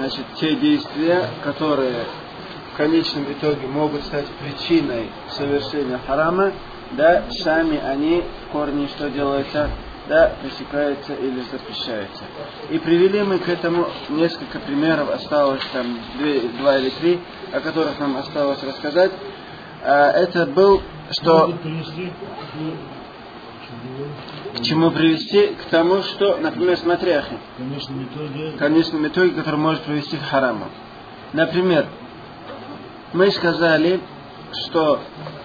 значит, те действия, которые в конечном итоге могут стать причиной совершения харама, да, сами они в корне что делаются, да, пресекаются или запрещаются. И привели мы к этому несколько примеров, осталось там 2 или 3, о которых нам осталось рассказать. Это был, что... К чему привести? К тому, что, например, смотри, Ахи, в конечном итоге, который может привести к хараму. Например, мы сказали, что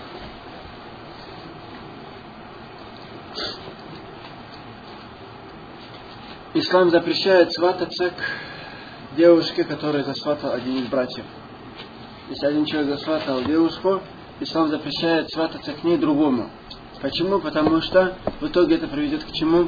ислам запрещает свататься к девушке, которая засватал один из братьев. Если один человек засватал девушку, ислам запрещает свататься к ней другому. Почему? Потому что в итоге это приведет к чему?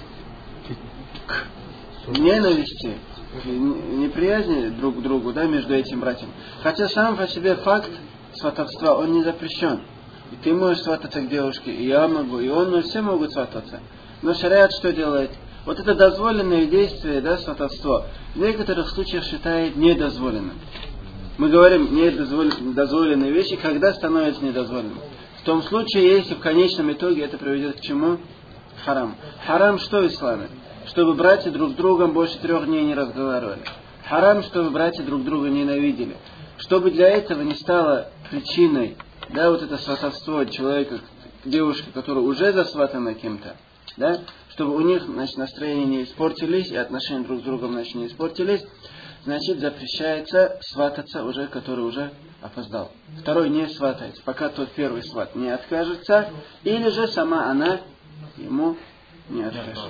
К ненависти, к неприязни друг к другу, да, между этим братьями. Хотя сам по себе факт сватовства, он не запрещен. И ты можешь свататься к девушке, и я могу, и он, все могут свататься. Но шариат что делает? Вот это дозволенное действие, да, сватовство, в некоторых случаях считает недозволенным. Мы говорим недозволенные вещи, когда становятся недозволенными. В том случае, если в конечном итоге это приведет к чему? Харам. Харам что в исламе? Чтобы братья друг с другом больше 3 дней не разговаривали. Харам, чтобы братья друг друга ненавидели. Чтобы для этого не стало причиной, да, вот это сватовство человека к девушке, которая уже засватана кем-то, да, чтобы у них, значит, настроения не испортились и отношения друг с другом, значит, не испортились, значит, запрещается свататься уже, который уже опоздал. Второй не сватается, пока тот первый сват не откажется, или же сама она ему не откажет.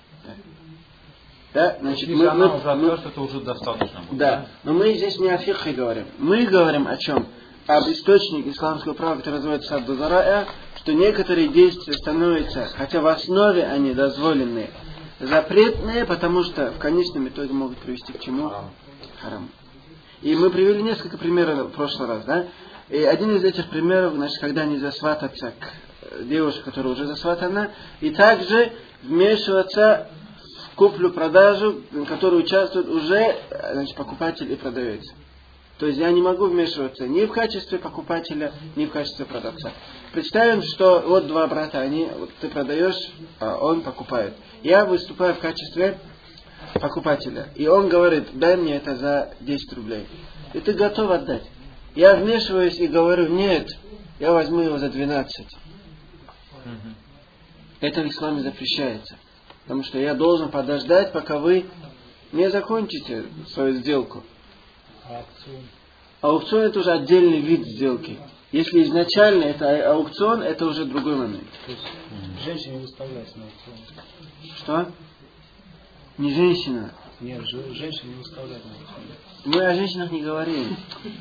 Да, значит, если она уже откажет, это уже достаточно. Да, но мы здесь не о фикхе говорим. Мы говорим о чем? Об источнике исламского права, который называется садду зарая, что некоторые действия становятся, хотя в основе они дозволенные, запретные, потому что в конечном итоге могут привести к чему? Харам. И мы привели несколько примеров в прошлый раз, да? И один из этих примеров, значит, когда нельзя свататься к девушке, которая уже засватана, и также вмешиваться в куплю-продажу, в которой участвует уже, значит, покупатель и продавец. То есть я не могу вмешиваться ни в качестве покупателя, ни в качестве продавца. Представим, что вот 2 брата, вот ты продаешь, а он покупает. Я выступаю в качестве покупателя. И он говорит, дай мне это за 10 рублей. И ты готов отдать. Я вмешиваюсь и говорю, нет, я возьму его за 12. Это в исламе запрещается. Потому что я должен подождать, пока вы не закончите свою сделку. Аукцион это уже отдельный вид сделки. Если изначально это аукцион, это уже другой момент. То есть женщина не выставляется на аукцион. Что? Не женщина. Нет, женщина не выставляет на аукцион. Мы о женщинах не говорим.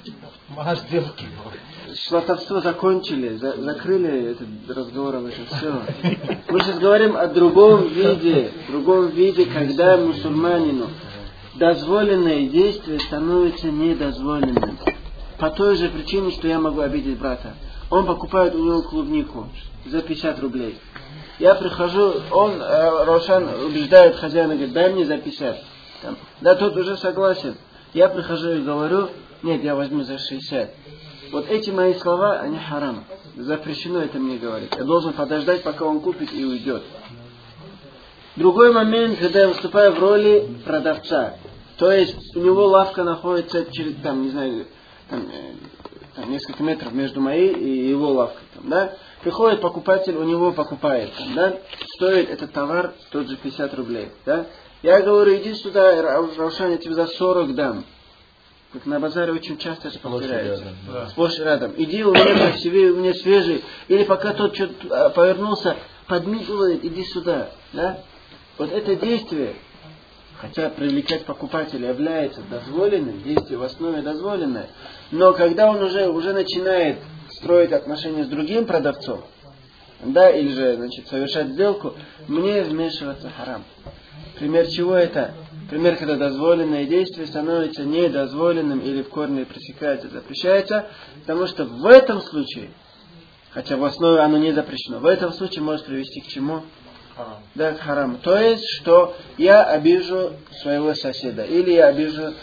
Сватовство закончили, закрыли этот разговор об этом все. Мы сейчас говорим о другом виде, когда мусульманину дозволенное действие становится недозволенным. По той же причине, что я могу обидеть брата. Он покупает у него клубнику за 50 рублей. Я прихожу, он, Рошан, убеждает хозяина, говорит, дай мне за 50. Да, тот уже согласен. Я прихожу и говорю, нет, я возьму за 60. Вот эти мои слова, они харам. Запрещено это мне говорить. Я должен подождать, пока он купит и уйдет. Другой момент, когда я выступаю в роли продавца. То есть у него лавка находится через, там, не знаю, там, несколько метров между моей и его лавкой. Там, да? Приходит покупатель, у него покупает. Там, да? Стоит этот товар тот же 50 рублей. Да? Я говорю, иди сюда, Раушан, я тебе за 40 дам. Как на базаре очень часто это повторяется. Сплошь рядом. Иди, у меня красивее, у меня свежий. Или пока тот что-то повернулся, подмигивает, иди сюда. Да? Вот это действие, хотя привлекать покупателя является дозволенным, действие в основе дозволенное, но когда он уже начинает строить отношения с другим продавцом, да, или же, значит, совершать сделку, мне вмешиваться харам. Пример чего это? Пример, когда дозволенное действие становится недозволенным или в корне пресекается, запрещается, потому что в этом случае, хотя в основе оно не запрещено, в этом случае может привести к чему? Да, к хараму. То есть, что я обижу своего соседа, или я обижу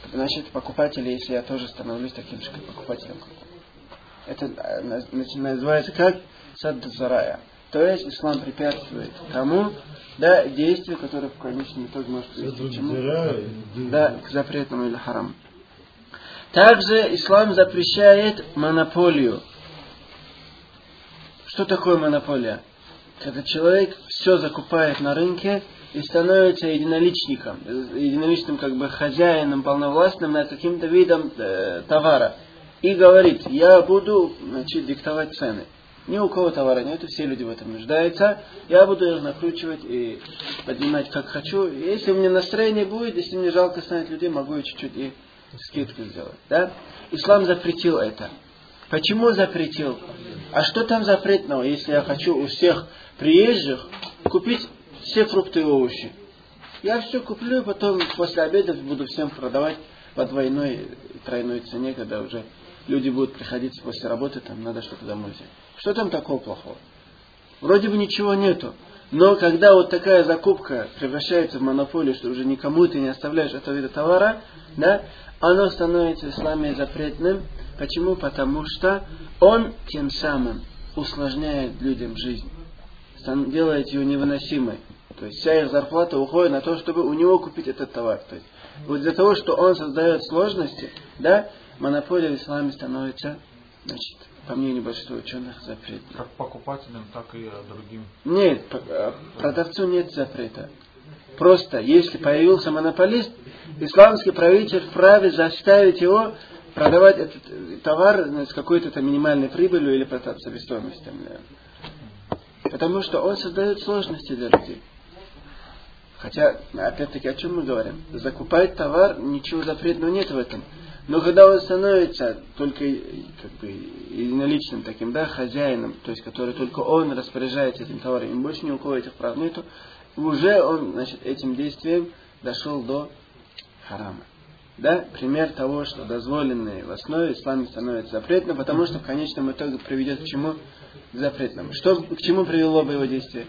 значит, покупатели, если я тоже становлюсь таким же покупателем. Это называется как садд-зарая. То есть ислам препятствует тому, да, действию, которое в конечном итоге может привести к чему? Да, к запретному или хараму. Также ислам запрещает монополию. Что такое монополия? Когда человек все закупает на рынке и становится единоличным как бы хозяином, полновластным над каким-то видом товара. И говорит, я буду, значит, диктовать цены. Ни у кого товара нет, все люди в этом нуждаются. Я буду их накручивать и поднимать как хочу. И если у меня настроение будет, если мне жалко станет людей, могу я чуть-чуть и скидку сделать. Да? Ислам запретил это. Почему запретил? А что там запретного, если я хочу у всех приезжих купить все фрукты и овощи? Я все куплю, потом после обеда буду всем продавать по двойной и тройной цене, когда уже люди будут приходить после работы, там надо что-то домой взять. Что там такого плохого? Вроде бы ничего нету. Но когда вот такая закупка превращается в монополию, что уже никому ты не оставляешь этого вида товара, да, оно становится в исламе запретным. Почему? Потому что он тем самым усложняет людям жизнь. Делает ее невыносимой. То есть вся их зарплата уходит на то, чтобы у него купить этот товар. То есть вот из-за того, что он создает сложности, да, монополия в исламе становится, значит, по мнению большинства ученых, запретной. Как покупателям, так и другим. Нет, продавцу нет запрета. Просто, если появился монополист, исламский правитель вправе заставить его продавать этот товар с какой-то минимальной прибылью или по себестоимости. Потому что он создает сложности для людей. Хотя, опять-таки, о чем мы говорим? Закупать товар, ничего запретного нет в этом. Но когда он становится только как бы единоличным таким, да, хозяином, то есть который только он распоряжается этим товаром, и больше ни у кого этих прав нету, уже он, значит, этим действием дошел до харама. Да? Пример того, что дозволенное в основе исламе становится запретным, потому что в конечном итоге приведет к чему? К запретному. Что, к чему привело бы его действие?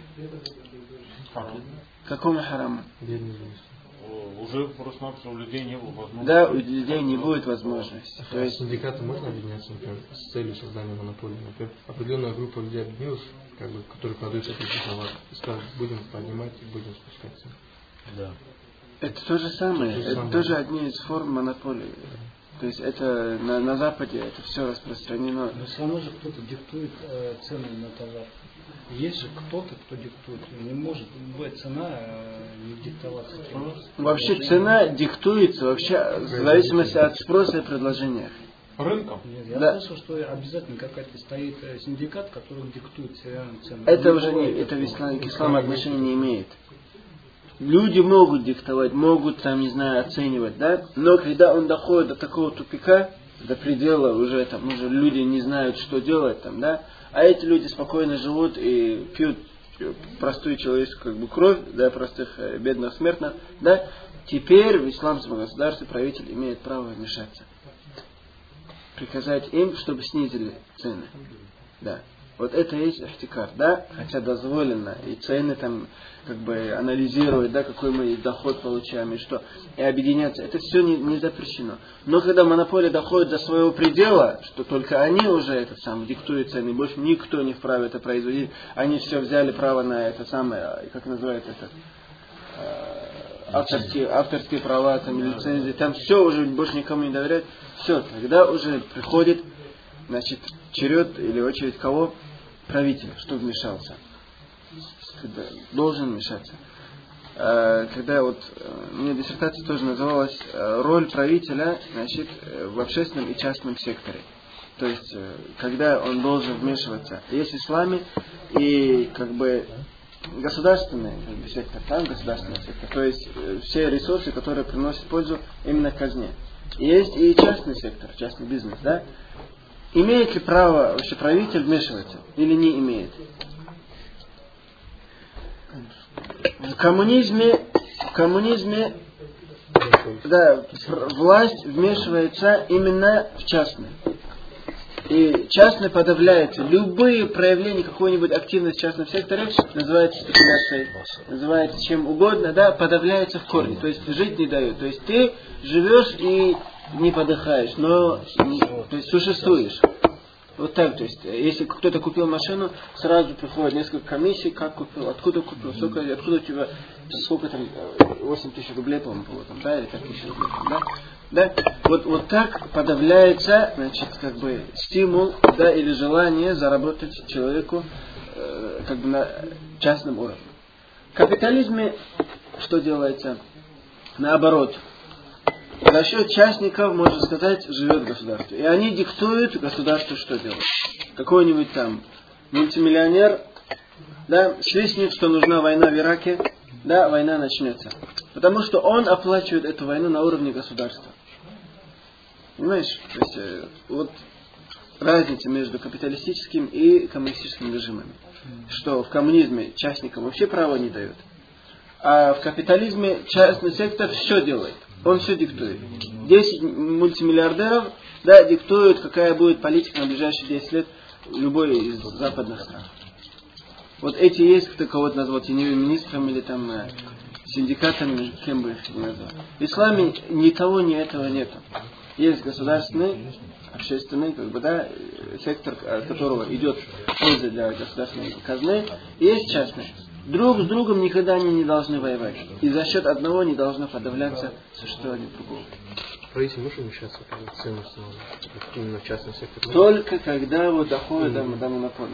К какому хараму? Уже просто у людей не было возможности. Да, у людей не будет возможности. То есть синдикаты можно объединяться, например, с целью создания монополии? Например, определенная группа людей объединилась, как бы, которые продают этот товар, и скажут, будем поднимать и будем спускать цены. Да. Это то же самое. Это тоже одни из форм монополии. То есть это на Западе это все распространено. Но все равно же кто-то диктует цены на товар. Есть же кто-то, кто диктует. Не может любая цена не диктоваться. Вообще цена диктуется вообще в зависимости от спроса и предложения. Рынком? Нет, я слышал, что обязательно какая-то стоит синдикат, который диктует цены. Это уже не, это к исламу отношения не имеет. Люди могут диктовать, могут там, не знаю, оценивать, да? Но когда он доходит до такого тупика, до предела, уже там уже люди не знают, что делать там, да? А эти люди спокойно живут и пьют простую человеческую как бы кровь, да, простых бедных смертных, да? Теперь в исламском государстве правитель имеет право вмешаться. Приказать им, чтобы снизили цены. Да. Вот это и есть ихтикар, да? Хотя дозволено. И цены там как бы анализировать, да, какой мы доход получаем и что. И объединяться. Это все не запрещено. Но когда монополия доходит до своего предела, что только они уже это самое диктуют цены, больше никто не вправе это производить. Они все взяли право на это самое, как называется это, авторские права, там, лицензии, там все уже больше никому не доверяют. Все, тогда уже приходит, значит, черед или очередь кого? Правителя, что вмешался. Когда должен вмешаться. Когда вот у меня диссертация тоже называлась роль правителя, значит, в общественном и частном секторе. То есть, когда он должен вмешиваться. Есть в исламе и как бы государственный как бы, сектор, там государственный сектор. То есть все ресурсы, которые приносят пользу именно казне. Есть и частный сектор, частный бизнес, да? Имеет ли право вообще правитель вмешиваться или не имеет? В коммунизме да, власть вмешивается именно в частное. И частный подавляется. Любые проявления какой-нибудь активности в частном секторе называется спекуляцией, называется чем угодно, да, подавляется в корне. То есть жить не дают. То есть ты живешь и не подыхаешь, но то есть существуешь. Вот так, то есть, если кто-то купил машину, сразу приходит несколько комиссий, как купил, откуда купил, откуда у тебя, сколько там, 8 тысяч рублей, по-моему, было там, да, или 5 тысяч рублей, там, да? Вот так подавляется, значит, как бы, стимул, да, или желание заработать человеку, как бы, на частном уровне. В капитализме что делается? Наоборот. За счет частников, можно сказать, живет государство. И они диктуют государству, что делать. Какой-нибудь там мультимиллионер, да, свистнет, что нужна война в Ираке, да, война начнется. Потому что он оплачивает эту войну на уровне государства. Понимаешь? То есть, вот разница между капиталистическим и коммунистическим режимами. Что в коммунизме частникам вообще права не дают. А в капитализме частный сектор все делает. Он все диктует. 10 мультимиллиардеров, да, диктуют, какая будет политика на ближайшие 10 лет любой из западных стран. Вот эти есть, кто кого-то назвал теневым министром или там синдикатами, кем бы их ни назвал. В исламе ни того, ни этого нету. Есть государственный, общественный, как бы, да, сектор, от которого идет польза для государственной казны, и есть частный. Друг с другом никогда они не должны воевать. И за счет одного не должно подавляться существование другого. Правительство может вмешаться в ценность именно в частный сектор? Только когда вот доходит до монополии.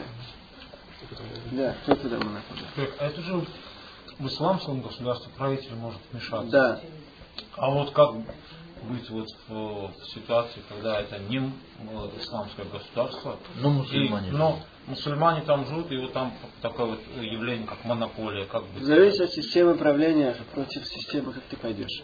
Да, только до монополии. А это же в исламском государстве правитель может вмешаться. Да. А вот как быть вот в ситуации, когда это не исламское государство, но мусульмане. Но мусульмане там живут, и вот там такое вот явление, как монополия, как бы. Зависит от системы правления, против системы, как ты пойдешь.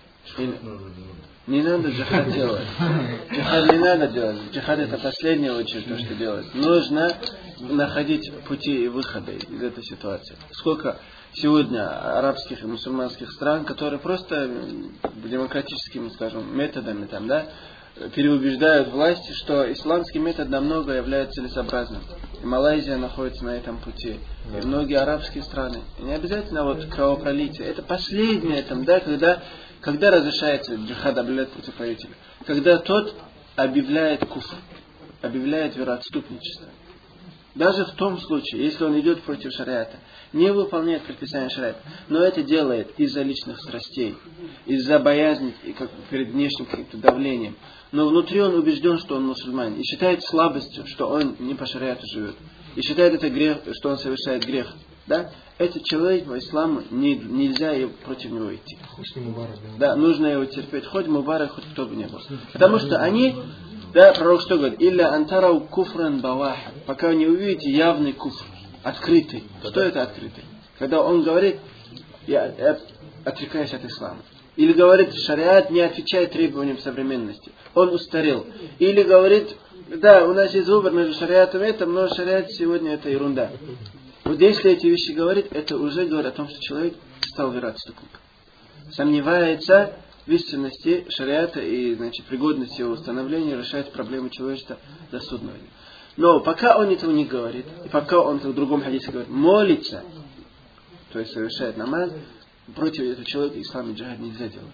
Не надо джихад делать. Джихад не надо делать. Джихад это последняя очередь то, что делать. Нужно находить пути и выходы из этой ситуации. Сколько сегодня арабских и мусульманских стран, которые просто демократическими, скажем, методами там, да, переубеждают власти, что исламский метод намного является целесообразным. И Малайзия находится на этом пути. И многие арабские страны. И не обязательно вот кровопролитие. Это последнее там, да, когда разрешается джихад объявлять против правителя? Когда тот объявляет куфр, объявляет вероотступничество. Даже в том случае, если он идет против шариата, не выполняет предписания шариата, но это делает из-за личных страстей, из-за боязни и как перед внешним каким-то давлением. Но внутри он убежден, что он мусульманин, и считает слабостью, что он не по шариату живет, и считает это грех, что он совершает грех. Да? Этот человек по исламу нельзя против него идти. Да, нужно его терпеть, хоть мубарак, хоть кто бы ни был. Потому что они, да, пророк что говорит? Илля антарау куфран баваха. Пока вы не увидите явный куфр, открытый. Что это открытый? Когда он говорит, я отрекаюсь от ислама. Или говорит, шариат не отвечает требованиям современности. Он устарел. Или говорит, да, у нас есть выбор между шариатом и этим, но шариат сегодня это ерунда. Вот если эти вещи говорит, это уже говорит о том, что человек стал вероотступником. Сомневается в истинности шариата и, значит, пригодности его установления решает проблемы человечества до судного дня. Но пока он этого не говорит, и пока он в другом хадисе говорит, молится, то есть совершает намаз, против этого человека ислам и джихад нельзя делать.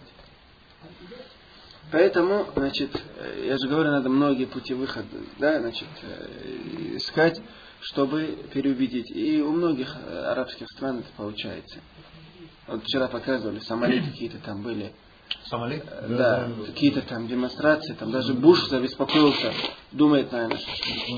Поэтому, значит, я же говорю, надо многие пути выхода, да, значит, искать, чтобы переубедить. И у многих арабских стран это получается. Вот вчера показывали, Сомали какие-то там были. Сомали? Да, какие-то там демонстрации, там даже Буш забеспокоился, думает, наверное, что...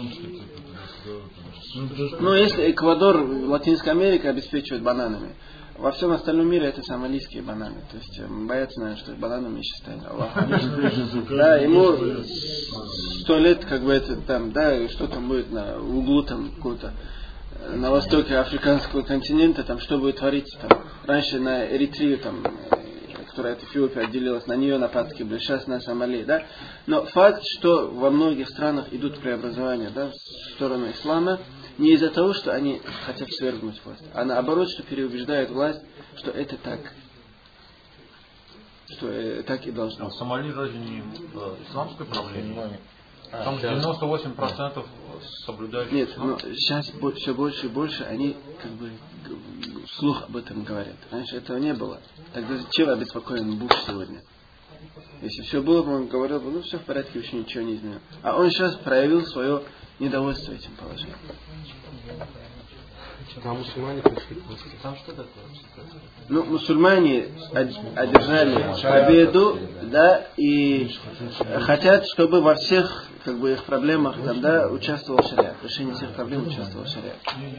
Ну, если Эквадор, Латинская Америка обеспечивает бананами, во всем остальном мире это сомалийские бананы. То есть боятся, наверное, что бананами еще станет. Да, ему 100 лет, как бы это там, да, что там будет на углу там какого-то, на востоке африканского континента, там что будет твориться там. Раньше на Эритрею, там, которая от Эфиопии отделилась, на нее нападки были, сейчас на Сомали, да. Но факт, что во многих странах идут преобразования, да, в сторону ислама, не из-за того, что они хотят свергнуть власть, а наоборот, что переубеждают власть, что это так. Что так и должно. А Сомали разве не исламское правление? Там 98% соблюдают. Нет, но сейчас все больше и больше они как бы вслух об этом говорят. Раньше этого не было. Тогда зачем обеспокоен Буш сегодня? Если все было бы, он говорил бы, ну все в порядке, еще ничего не изменил. А он сейчас проявил свое недовольство этим положением. Там мусульмане пришли просто. Там что такое? Ну, мусульмане одержали победу, да, и хотят, чтобы во всех как бы их проблемах там, да, участвовал шариат. В решении всех проблем участвовал шариат.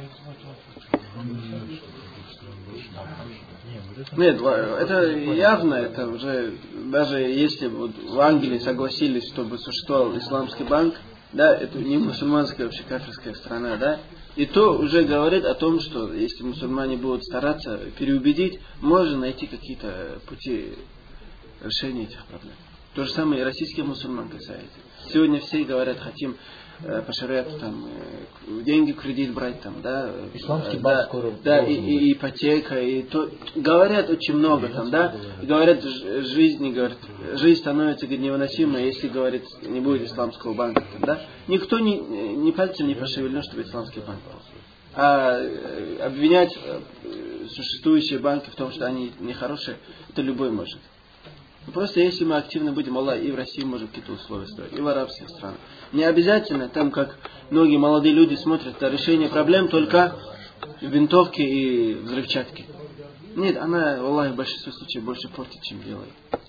Нет, это явно, это уже, даже если вот в Англии согласились, чтобы существовал исламский банк, да, это не мусульманская, вообще кафирская страна, да, и то уже говорит о том, что если мусульмане будут стараться переубедить, можно найти какие-то пути решения этих проблем. То же самое и российских мусульман касается. Сегодня все говорят, хотим по шариату там деньги в кредит брать там, да, исламский банк скоро, да, и ипотека, и то говорят очень много там, да, и говорят, жизнь становится невыносимой, если, говорит, не будет исламского банка там, да. Никто ни пальцем не пошевельнул, чтобы исламский банк был. А обвинять существующие банки в том, что они нехорошие, это любой может. Просто если мы активно будем, Аллах, и в России можем какие-то условия строить, и в арабских странах. Не обязательно, там, как многие молодые люди смотрят на решение проблем только винтовки и взрывчатки. Нет, она, Аллах, в большинстве случаев больше портит, чем делает.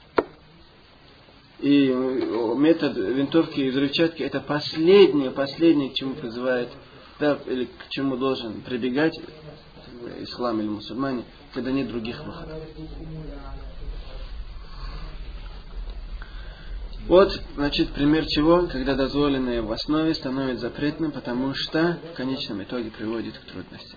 И метод винтовки и взрывчатки это последнее, к чему призывает, да, или к чему должен прибегать ислам или мусульмане, когда нет других выходов. Вот, значит, пример чего, когда дозволенное в основе становится запретным, потому что в конечном итоге приводит к трудностям.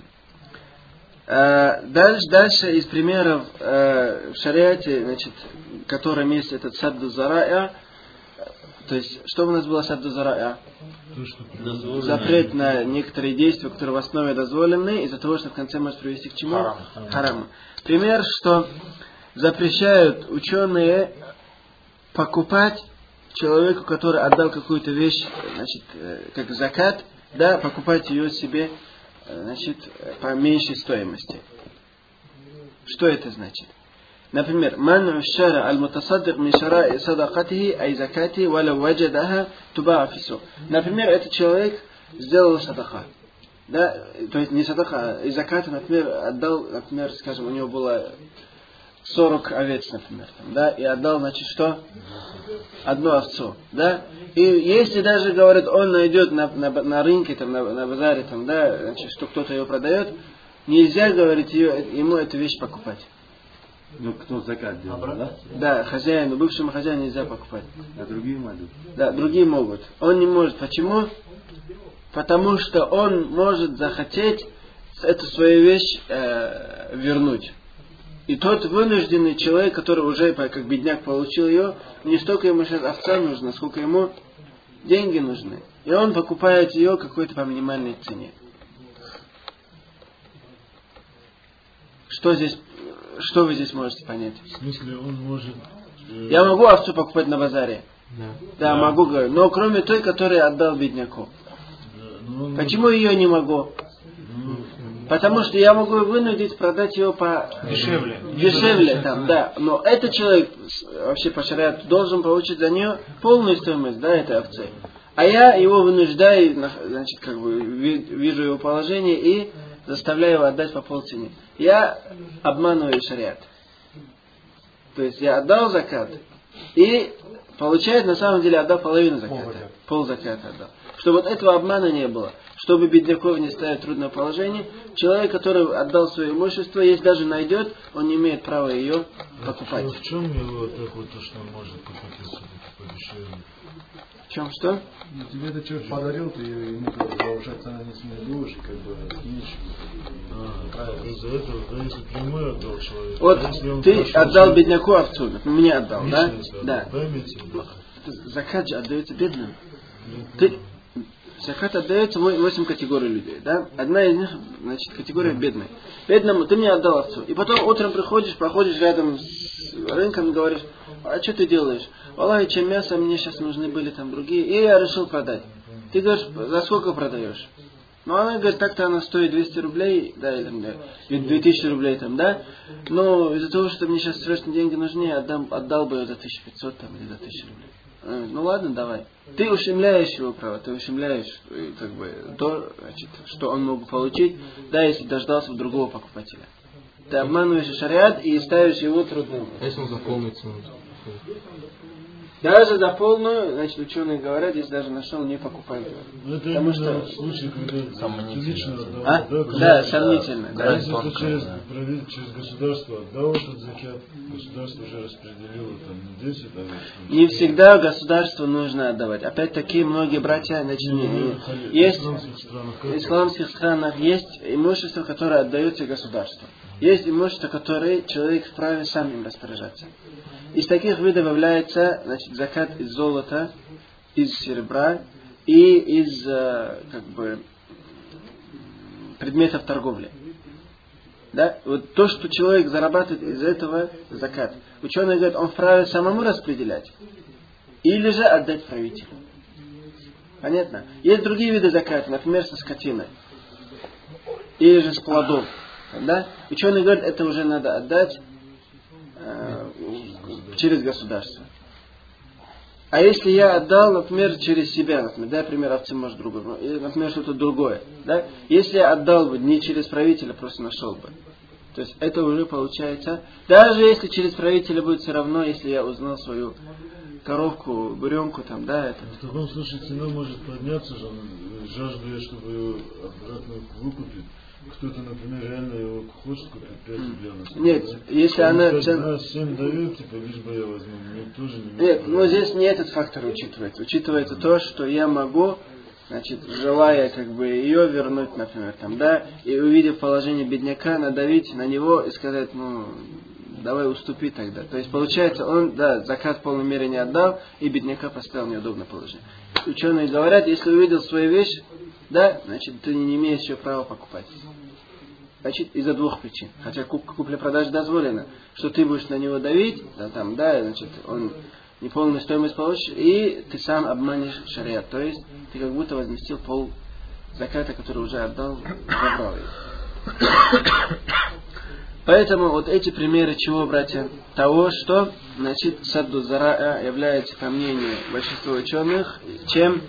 Дальше из примеров в шариате, значит, в котором есть этот садду зарая, то есть, что у нас было садду зарая? Запрет на некоторые действия, которые в основе дозволены, из-за того, что в конце может привести к чему? Хараму. Пример, что запрещают ученые покупать человеку, который отдал какую-то вещь, значит, как закат, да, покупать ее себе, значит, по меньшей стоимости. Что это значит? Например, ман шара аль-мутасаддик мин шара'i садакатихи ай закати валя ваджадаха тубаа фи сук. Например, этот человек сделал садака. Да, то есть не садака, а из заката, например, отдал, например, скажем, у него было 40 овец, например, там, да, и отдал, значит, что? Одну овцу, да. И если даже, говорят, он найдет на рынке, там, на базаре, там, да, значит, что кто-то ее продает, нельзя, говорит, ему эту вещь покупать. Ну, кто закат делал, да? Да, хозяину, бывшему хозяину нельзя покупать. А другие могут? Да, другие могут. Он не может. Почему? Потому что он может захотеть эту свою вещь вернуть. И тот вынужденный человек, который уже как бедняк получил ее, не столько ему сейчас овца нужна, сколько ему деньги нужны. И он покупает ее какой-то по минимальной цене. Что вы здесь можете понять? В смысле, он может... Я могу овцу покупать на базаре? Да, могу, говорю. Но кроме той, которую отдал бедняку. Почему ее не могу? Потому что я могу вынудить продать ее по дешевле там, да. Но этот человек вообще по шариату должен получить за нее полную стоимость, да, этой овцы. А я его вынуждаю, значит, как бы вижу его положение и заставляю его отдать по полцене. Я обманываю шариат. То есть я отдал закат и получает на самом деле отдал половину заката. Пол заката отдал. Чтобы вот этого обмана не было. Чтобы бедняков не ставить в трудное положение, человек, который отдал свое имущество, если даже найдет, он не имеет права ее покупать. В чем его так вот то, что он может купить подешевле? В чем что? Ну, тебе это человек подарил, ты ему как бы повышать цену не смеешь, как бы из-за этого, да, если прямой отдал человеку. Вот ты отдал бедняку овцу, мне отдал, да? Да. Закат же отдается бедным. Закат отдается 8 категорий людей, да? Одна из них, значит, категория бедная. Бедному ты мне отдал овцу. И потом утром приходишь, проходишь рядом с рынком и говоришь, а что ты делаешь? Аллах, чем мясо, мне сейчас нужны были там другие, и я решил продать. Ты говоришь, за сколько продаешь? Ну, она говорит, так-то она стоит 200 рублей, да, или там, 2000 рублей там, да. Но из-за того, что мне сейчас срочно деньги нужны, я отдал бы ее за 1500 там, или за 1000 рублей. Она говорит, ну ладно, давай. Ты ущемляешь его право, ты ущемляешь, как бы, то, значит, что он мог получить, да, если дождался другого покупателя. Ты обманываешь шариат и ставишь его трудным. А если он за полную цену? Даже за полную, значит, ученые говорят, если даже нашел, не покупай. Потому что в случае, когда ты лично отдал, да, сомнительно. Да. Если ты через государство отдал этот закят, государство уже распределило там не 10, а не всегда государству нужно отдавать. Опять-таки, многие братья, значит, есть в исламских странах есть имущество, которое отдается государству. Есть имущество, которое человек вправе сам им распоряжаться. Из таких видов является, значит, закат из золота, из серебра и из, как бы, предметов торговли. Да? Вот то, что человек зарабатывает из этого, закат. Ученые говорят, он вправе самому распределять или же отдать правителю. Понятно? Есть другие виды заката, например, со скотиной или же с плодов. Да? Ученые говорят, это уже надо отдать через государство. А если я отдал, например, через себя, например, дай пример овцы, может, другой, или, например, что-то другое, да? Если я отдал бы не через правителя, просто нашел бы. То есть это уже получается, даже если через правителя будет все равно, если я узнал свою коровку, буренку, там, да, это. В таком случае цена может подняться, жаждая, чтобы ее обратно выкупить. Кто-то, например, реально его хочет купить 5 рублей. Нет, да? Если она... 7 дает, типа, лишь бы я возьму, мне тоже не... Нет, но здесь не этот фактор учитывается. Учитывается то, что я могу, значит, желая, как бы, ее вернуть, например, там, да, и увидев положение бедняка, надавить на него и сказать, ну, давай уступи тогда. То есть, получается, он, да, закат в полной мере не отдал, и бедняка поставил в неудобное положение. Ученые говорят, если увидел свою вещь, да, значит, ты не имеешь еще права покупать. Значит, из-за двух причин. Хотя купля-продажа дозволена, что ты будешь на него давить, да, там, да, значит, он неполную стоимость получишь, и ты сам обманешь шариат. То есть, ты как будто возместил пол заката, который уже отдал, забрал его. Поэтому вот эти примеры чего, братья? Того, что, значит, садду зараа является, по мнению большинства ученых, чем...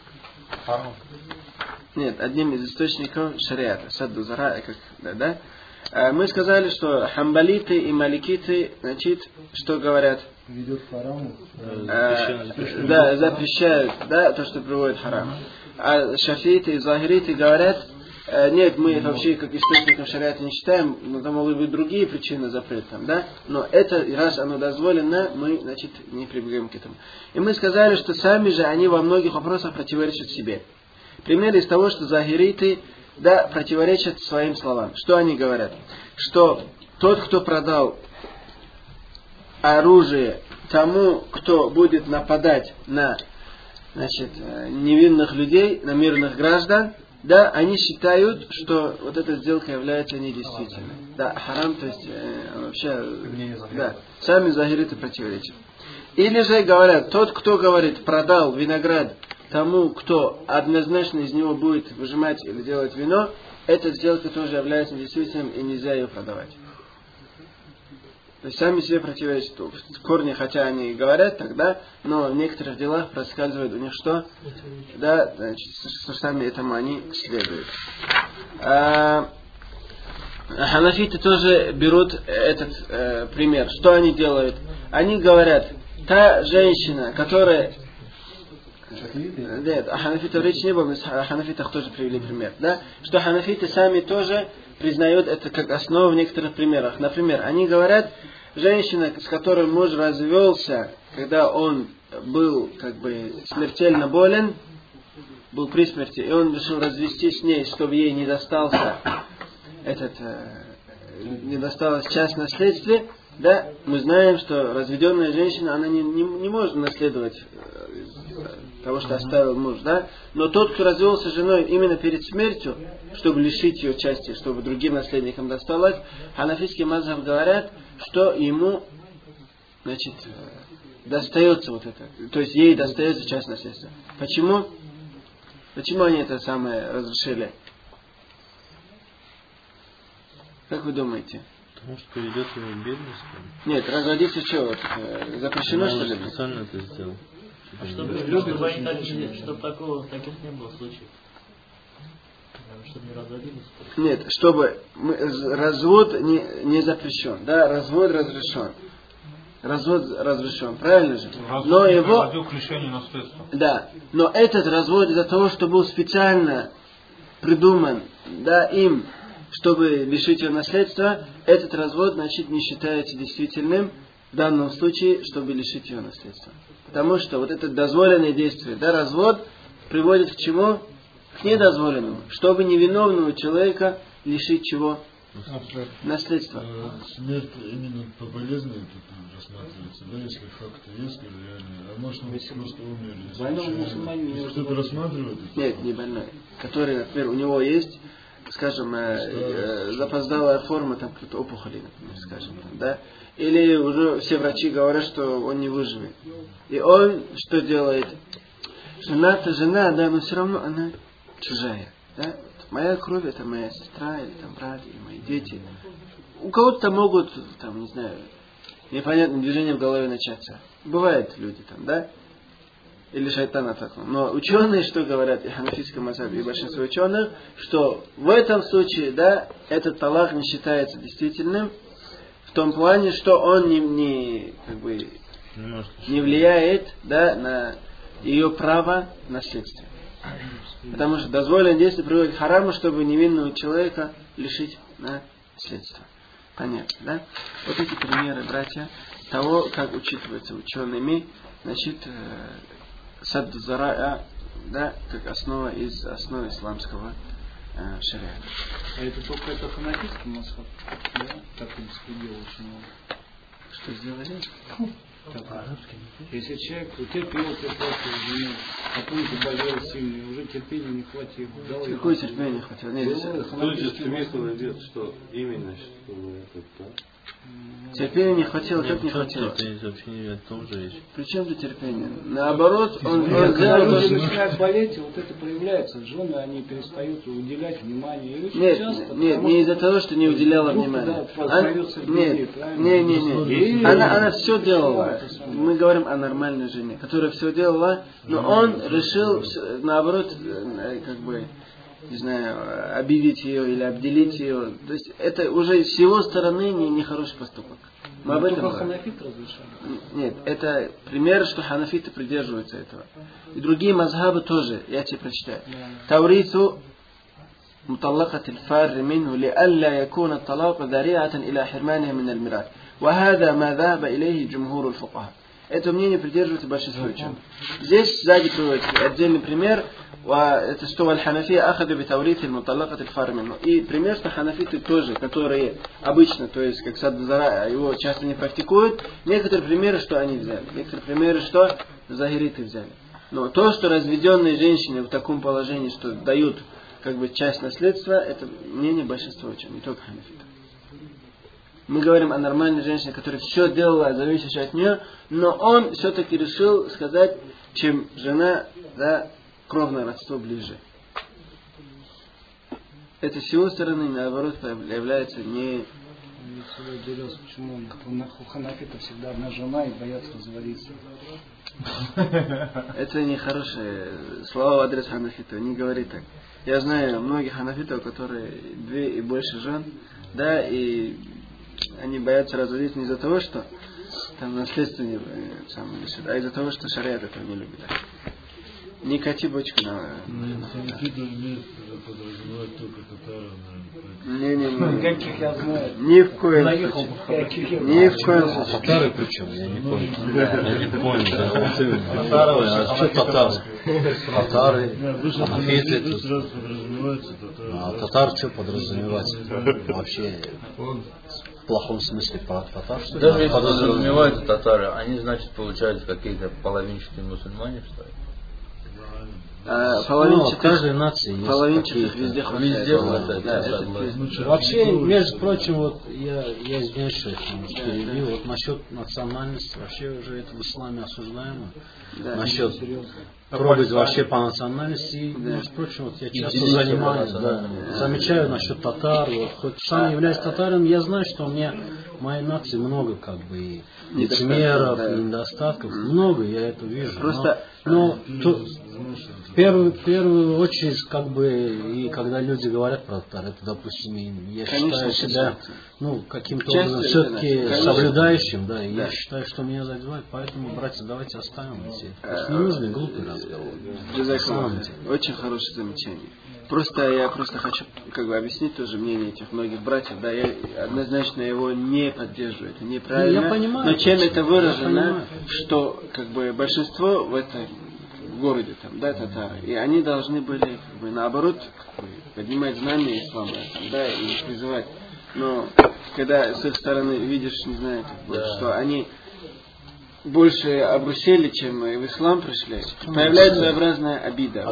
Нет, одним из источников шариата. Садду зараа, как, да? Мы сказали, что хамбалиты и маликиты, значит, что говорят? Ведет к хараму. Да, запрещают, да, то, что приводит к хараму. А шафииты и захириты говорят, нет, мы это вообще как источником шариата не считаем, но там могут быть другие причины запрета, да? Но это, раз оно дозволено, мы, значит, не прибегаем к этому. И мы сказали, что сами же они во многих вопросах противоречат себе. Пример из того, что захириты, да, противоречат своим словам. Что они говорят? Что тот, кто продал оружие тому, кто будет нападать на, значит, невинных людей, на мирных граждан, да, они считают, что вот эта сделка является недействительной. Да, харам, то есть вообще, да, сами захириты противоречат. Или же говорят, тот, кто говорит, продал виноград тому, кто однозначно из него будет выжимать или делать вино, эта сделка тоже является недействительной и нельзя ее продавать. То есть сами себе противоречат. В корне, хотя они и говорят тогда, но в некоторых делах проскальзывает у них что? Да, значит, что сами этому они следуют. Ханафиты тоже берут этот пример. Что они делают? Они говорят, та женщина, которая... Нет, о ханафитах речи не было, но о ханафитах тоже привели пример. Да? Что ханафиты сами тоже признают это как основу в некоторых примерах. Например, они говорят, женщина, с которой муж развелся, когда он был как бы смертельно болен, был при смерти, и он решил развестись с ней, чтобы ей не достался не досталась часть наследства, да, мы знаем, что разведенная женщина, она не может наследовать того, что оставил муж, да, но тот, кто развелся с женой именно перед смертью, чтобы лишить ее части, чтобы другим наследникам досталось, ханафитский мазхаб говорят, что ему, значит, достается вот это. То есть ей достается часть наследства. Почему? Почему они это самое разрешили? Как вы думаете? Потому что ведет его к бедности. Нет, разводиться что? Вот, запрещено, что ли? Специально это сделал. Чтобы таких не было случаев. Чтобы не разводились. Нет, чтобы развод не запрещен. Да, развод разрешен. Развод разрешен, правильно же? Но его... Приводил к лишению наследства. Да, но этот развод из-за того, что был специально придуман, да, им, чтобы лишить его наследства, этот развод, значит, не считается действительным в данном случае, чтобы лишить его наследства. Потому что вот это дозволенное действие, да, развод приводит к чему? К недозволенному. Чтобы невиновного человека лишить чего? Наследство. Смерть именно по болезни тут рассматривается, да, если факты есть реальные. А может он просто умер. Если кто-то рассматривает это? Нет, не больной. Который, например, у него есть, скажем, запоздалая форма, там какие-то опухоли, например, скажем, там, да. Или уже все врачи говорят, что он не выживет. И он что делает? Жена-то жена, да, но все равно она чужая. Да? Моя кровь — это моя сестра, или там брат, или мои дети. У кого-то могут, там, не знаю, непонятные движения в голове начаться. Бывают люди там, да? Или шайтан атакнул. Но ученые что говорят, и ханафитское мазхабе, и большинство ученых, что в этом случае, да, этот талак не считается действительным, в том плане, что он не влияет, да, на ее право наследства. Потому что дозволенное действие приводит к хараму, чтобы невинного человека лишить наследства. Понятно, да? Вот эти примеры, братья, того, как учитывается учеными, значит, садд зараа, да, как основа из основ исламского шариата. А это только это ханафитский мазхаб, да? Так он следил очень много. Что сделали? Если человек терпел жену, а потом болел сильно, уже терпения не хватило. Какое терпение не хватило? Тут же смысл идет, что именно, чтобы это... Терпения не хватило, как не хватило? Терпение тоже есть. Причем тут терпение? Наоборот, он когда люди начинают болеть, вот это проявляется. Жены, они перестают уделять внимание. Нет, не из-за того, что не уделяла внимания. Нет. Она все делала. Мы говорим о нормальной жене, которая все делала, но он решил, наоборот, как бы, не знаю, обидеть ее или обделить ее. То есть это уже с его стороны нехороший поступок. Мы об этом только ханафиты разрешали. Нет, это пример, что ханафиты придерживаются этого. И другие мазхабы тоже, я тебе прочитаю. Таурису مطلقة الفار منه لئلا يكون الطلاق ذريعة إلى حرمانها من الميراث وهذا ما ذهب إليه جمهور الفقهاء. Это мнение придерживается большинство ученых. Здесь сзади приводится отдельный пример. Это что аль-ханафия ахаду битаурит аль-муталлакат аль-фар минху. И пример, что ханафиты тоже, которые обычно, то есть как садд зара, его часто не практикуют, некоторые примеры, что они взяли. Некоторые примеры, что захириты взяли. Но то, что разведенные женщины в таком положении, что дают как бы часть наследства, это мнение большинства ученых, не только ханафитов. Мы говорим о нормальной женщине, которая все делала, зависящее от нее, но он все-таки решил сказать, чем жена, да, кровное родство ближе. Это с его стороны, наоборот, является не... Почему у ханафитов всегда одна жена и боятся разводиться? Это не хорошие слова в адрес ханафитов, не говори так. Я знаю многих ханафитов, которые 2 и больше жен, да, и они боятся разводиться не из-за того, что там наследство не лишит, а из-за того, что шариат этого не любит. Не кати бочку на... Ханафиты умеют подразумевать только татары. Не. Каких я знаю. Ни в коем случае. Ни в коем случае. Татары причем? Я не понял. Я не понял. Татары, а что татары? Татары, ханафиты. А татар что подразумевать? Вообще в плохом смысле про татар. Даже если подразумеваются татары, они, значит, получаются какие-то половинчатые мусульмане, что ли? половинчатых везде хватает. Вообще, между прочим, вот я извиняюсь, что я перебил, вот насчет национальности, вообще уже это в исламе осуждаемо. Да. Насчет проповедь вообще по национальности, и, между прочим, вот я часто занимаюсь, замечаю насчет татар, вот, хоть сам являюсь татаром, я знаю, что у меня моей нации много как бы и лицемеров, и недостатков, много, я это вижу. Но в первую очередь, как бы, и когда люди говорят про татар, это, допустим, я считаю себя, каким-то образом все-таки соблюдающим, да, и я считаю, что меня задевает, поэтому, братья, давайте оставим эти ненужные, глупые разговоры. Очень хорошее замечание. Я хочу как бы объяснить тоже мнение этих многих братьев, да, я однозначно его не поддерживаю, это неправильно. Я понимаю, но чем это выражено, что как бы большинство в этом городе, там, да, татары, и они должны были как бы, наоборот как бы, поднимать знамя ислама, да, и призывать. Но когда с их стороны видишь, не знаю, как бы, что они больше обрусели, чем в ислам пришли, появляется своеобразная обида.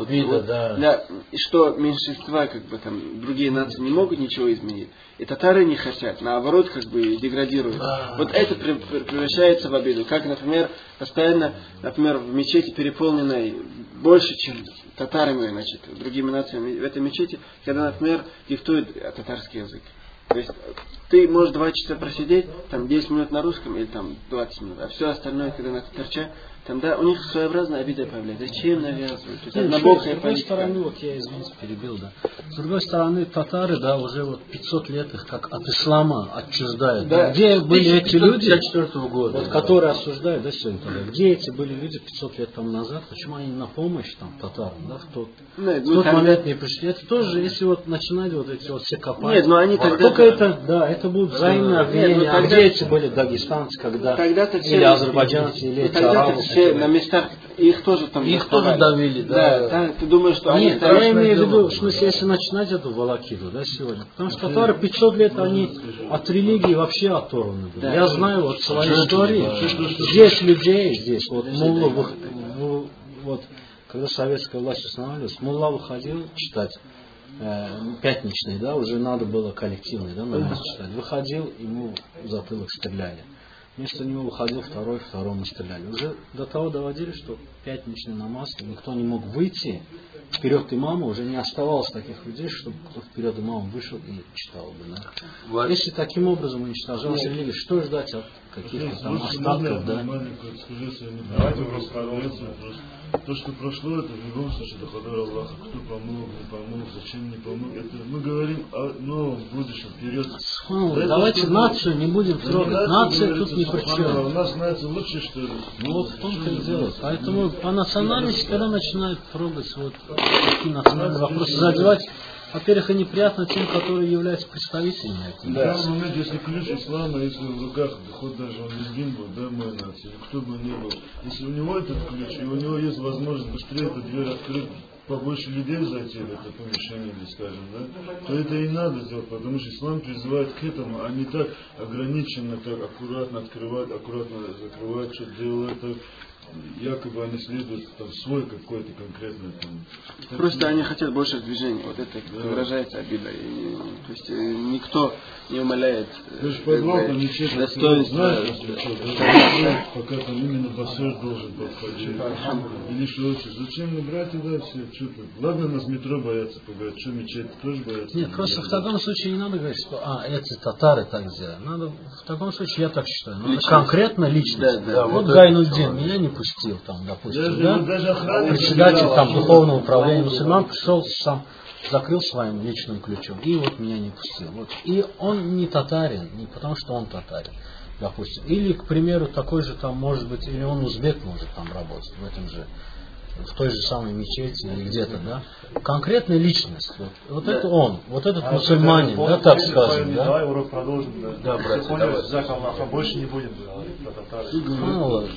Что меньшинства, как бы там, другие нации не могут ничего изменить. И татары не хотят, наоборот, как бы деградируют. Вот это превращается в обиду. Как, например, постоянно, в мечети переполненной больше, чем татарами, другими нациями в этой мечети, когда, например, диктуют татарский язык. То есть ты можешь 2 часа просидеть, там 10 минут на русском или там 20 минут, а все остальное, когда на татарча, там, да, у них своеобразная обида появляется. Зачем навязывают? С другой стороны, вот я, извините, перебил, да. С другой стороны, татары, да, уже вот 500 лет их как от ислама отчуждают. Да. Где были эти люди, 1954 года, вот, которые осуждают, да, сегодня тогда, где эти были люди 500 лет тому назад, почему они на помощь там татарам, да, в тот момент не пришли? Это тоже, если вот начинать вот эти вот все копать. Нет, но они только это будут взаимные обвинения. А где эти были дагестанцы, когда или азербайджанцы, или эти арабы? Все на местах, их тоже там давили, да. Да, ты думаешь, что они... Нет, я имею в виду, в смысле, если начинать эту волокиту, да, сегодня. Потому что татары 500 лет, они от религии вообще оторваны были. Да. Я знаю вот свои истории. Здесь людей, вот мулла, вот, когда советская власть устанавливалась, мулла выходил читать пятничный, да, уже надо было коллективный, да, намаз читать. Выходил, ему в затылок стреляли. Вместо него выходил второму стреляли. Уже до того доводили, что пятничный намаз, никто не мог выйти вперед имама, уже не оставалось таких людей, чтобы кто вперед имама вышел и читал бы. Да? Если таким образом уничтожалась религия, что ждать от каких-то там остатков, да? Давайте то, что прошло, это в любом случае дохода Аллаха. Кто помог, не помог, зачем не помог. Это мы говорим о новом будущем, вперед. Давайте нацию не будем трогать. Нация тут ни при чем. У нас нация лучше, что ли? Вот в том-то и дело. Поэтому по национальности, когда начинают трогать вот такие национальные вопросы, задевать, во-первых, и неприятно тем, которые являются представителями этого. Да, в данный момент, если ключ ислама, если в руках, хоть даже он лезгин был, да, моей нации, кто бы ни был, если у него этот ключ, и у него есть возможность быстрее эту дверь открыть, побольше людей зайти в это помещение, или скажем, да, то это и надо сделать, потому что ислам призывает к этому, а не так ограниченно, так аккуратно открывать, аккуратно закрывать, что делать, так, якобы они следуют там свой какой-то конкретный там. Просто они хотят больше движения. Вот это выражается обида. То есть никто не умаляет достоинства. Пока там именно бассейн должен подходить. Или что, зачем мы братья, да, все, что-то. Ладно, нас метро боятся поговорить, что мечеть тоже боятся. Нет, просто в таком случае не надо говорить, что эти татары так сделали. Надо, в таком случае, я так считаю, надо конкретно личность. Да, вот Гайнуддин меня не пустил, там, допустим, председатель там духовного управления мусульман пришел сам, закрыл своим личным ключом и вот меня не пустил. Вот. И он не татарин, не потому что он татарин, допустим. Или, к примеру, такой же там может быть, или он узбек может там работать в этом же, в той же самой мечети или где-то, да. Конкретная личность. Вот это он, вот этот мусульманин, да, так скажем. Да? Давай урок продолжим. Да, братья, давай. Больше не будем про татары.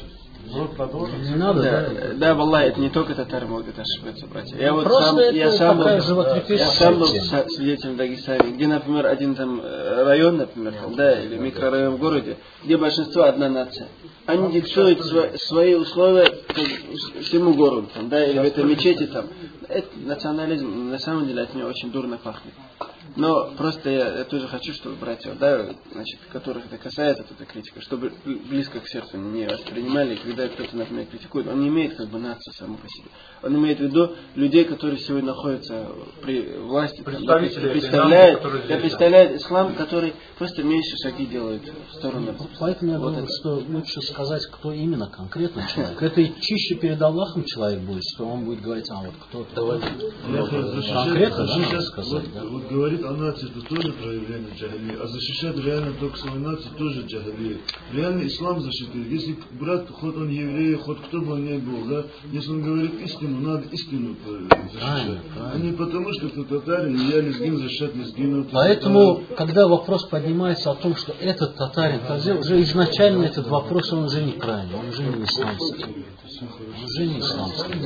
Не надо, да? Да, Валлах, это не только татары могут ошибаться, братья. Я вот сам был свидетелем в Дагестане, где, например, один там район, например, там, да, или микрорайон в городе, где большинство одна нация. Они диктуют свои условия всему городу, там, да, или в этой мечети там. Это национализм, на самом деле, от него очень дурно пахнет. Но просто я тоже хочу, чтобы братья, да, значит, которых это касается, эта критика, чтобы близко к сердцу не воспринимали, когда кто-то, например, критикует, он не имеет как бы нацию саму по себе. Он имеет в виду людей, которые сегодня находятся при власти, представляют ислам, который просто меньше шаги делает в сторону. Поэтому я говорю, что лучше сказать, кто именно конкретно человек. Это и чище перед Аллахом человек будет, что он будет говорить, вот кто-то. Конкретно надо сказать. Вот говорит о нации, это тоже проявление джахилии, а защищать реально только свою нацию тоже джахилия. Реально ислам защитит. Если брат, хоть он еврей, хоть кто бы он ни был, да, если он говорит истину, надо истину защищать. А не потому, что кто татарин, и я лезгин защищать лезгину. Поэтому, когда вопрос поднимается о том, что этот татарин, уже изначально этот вопрос, он уже неправильный, он уже не исламский. Он уже не исламский.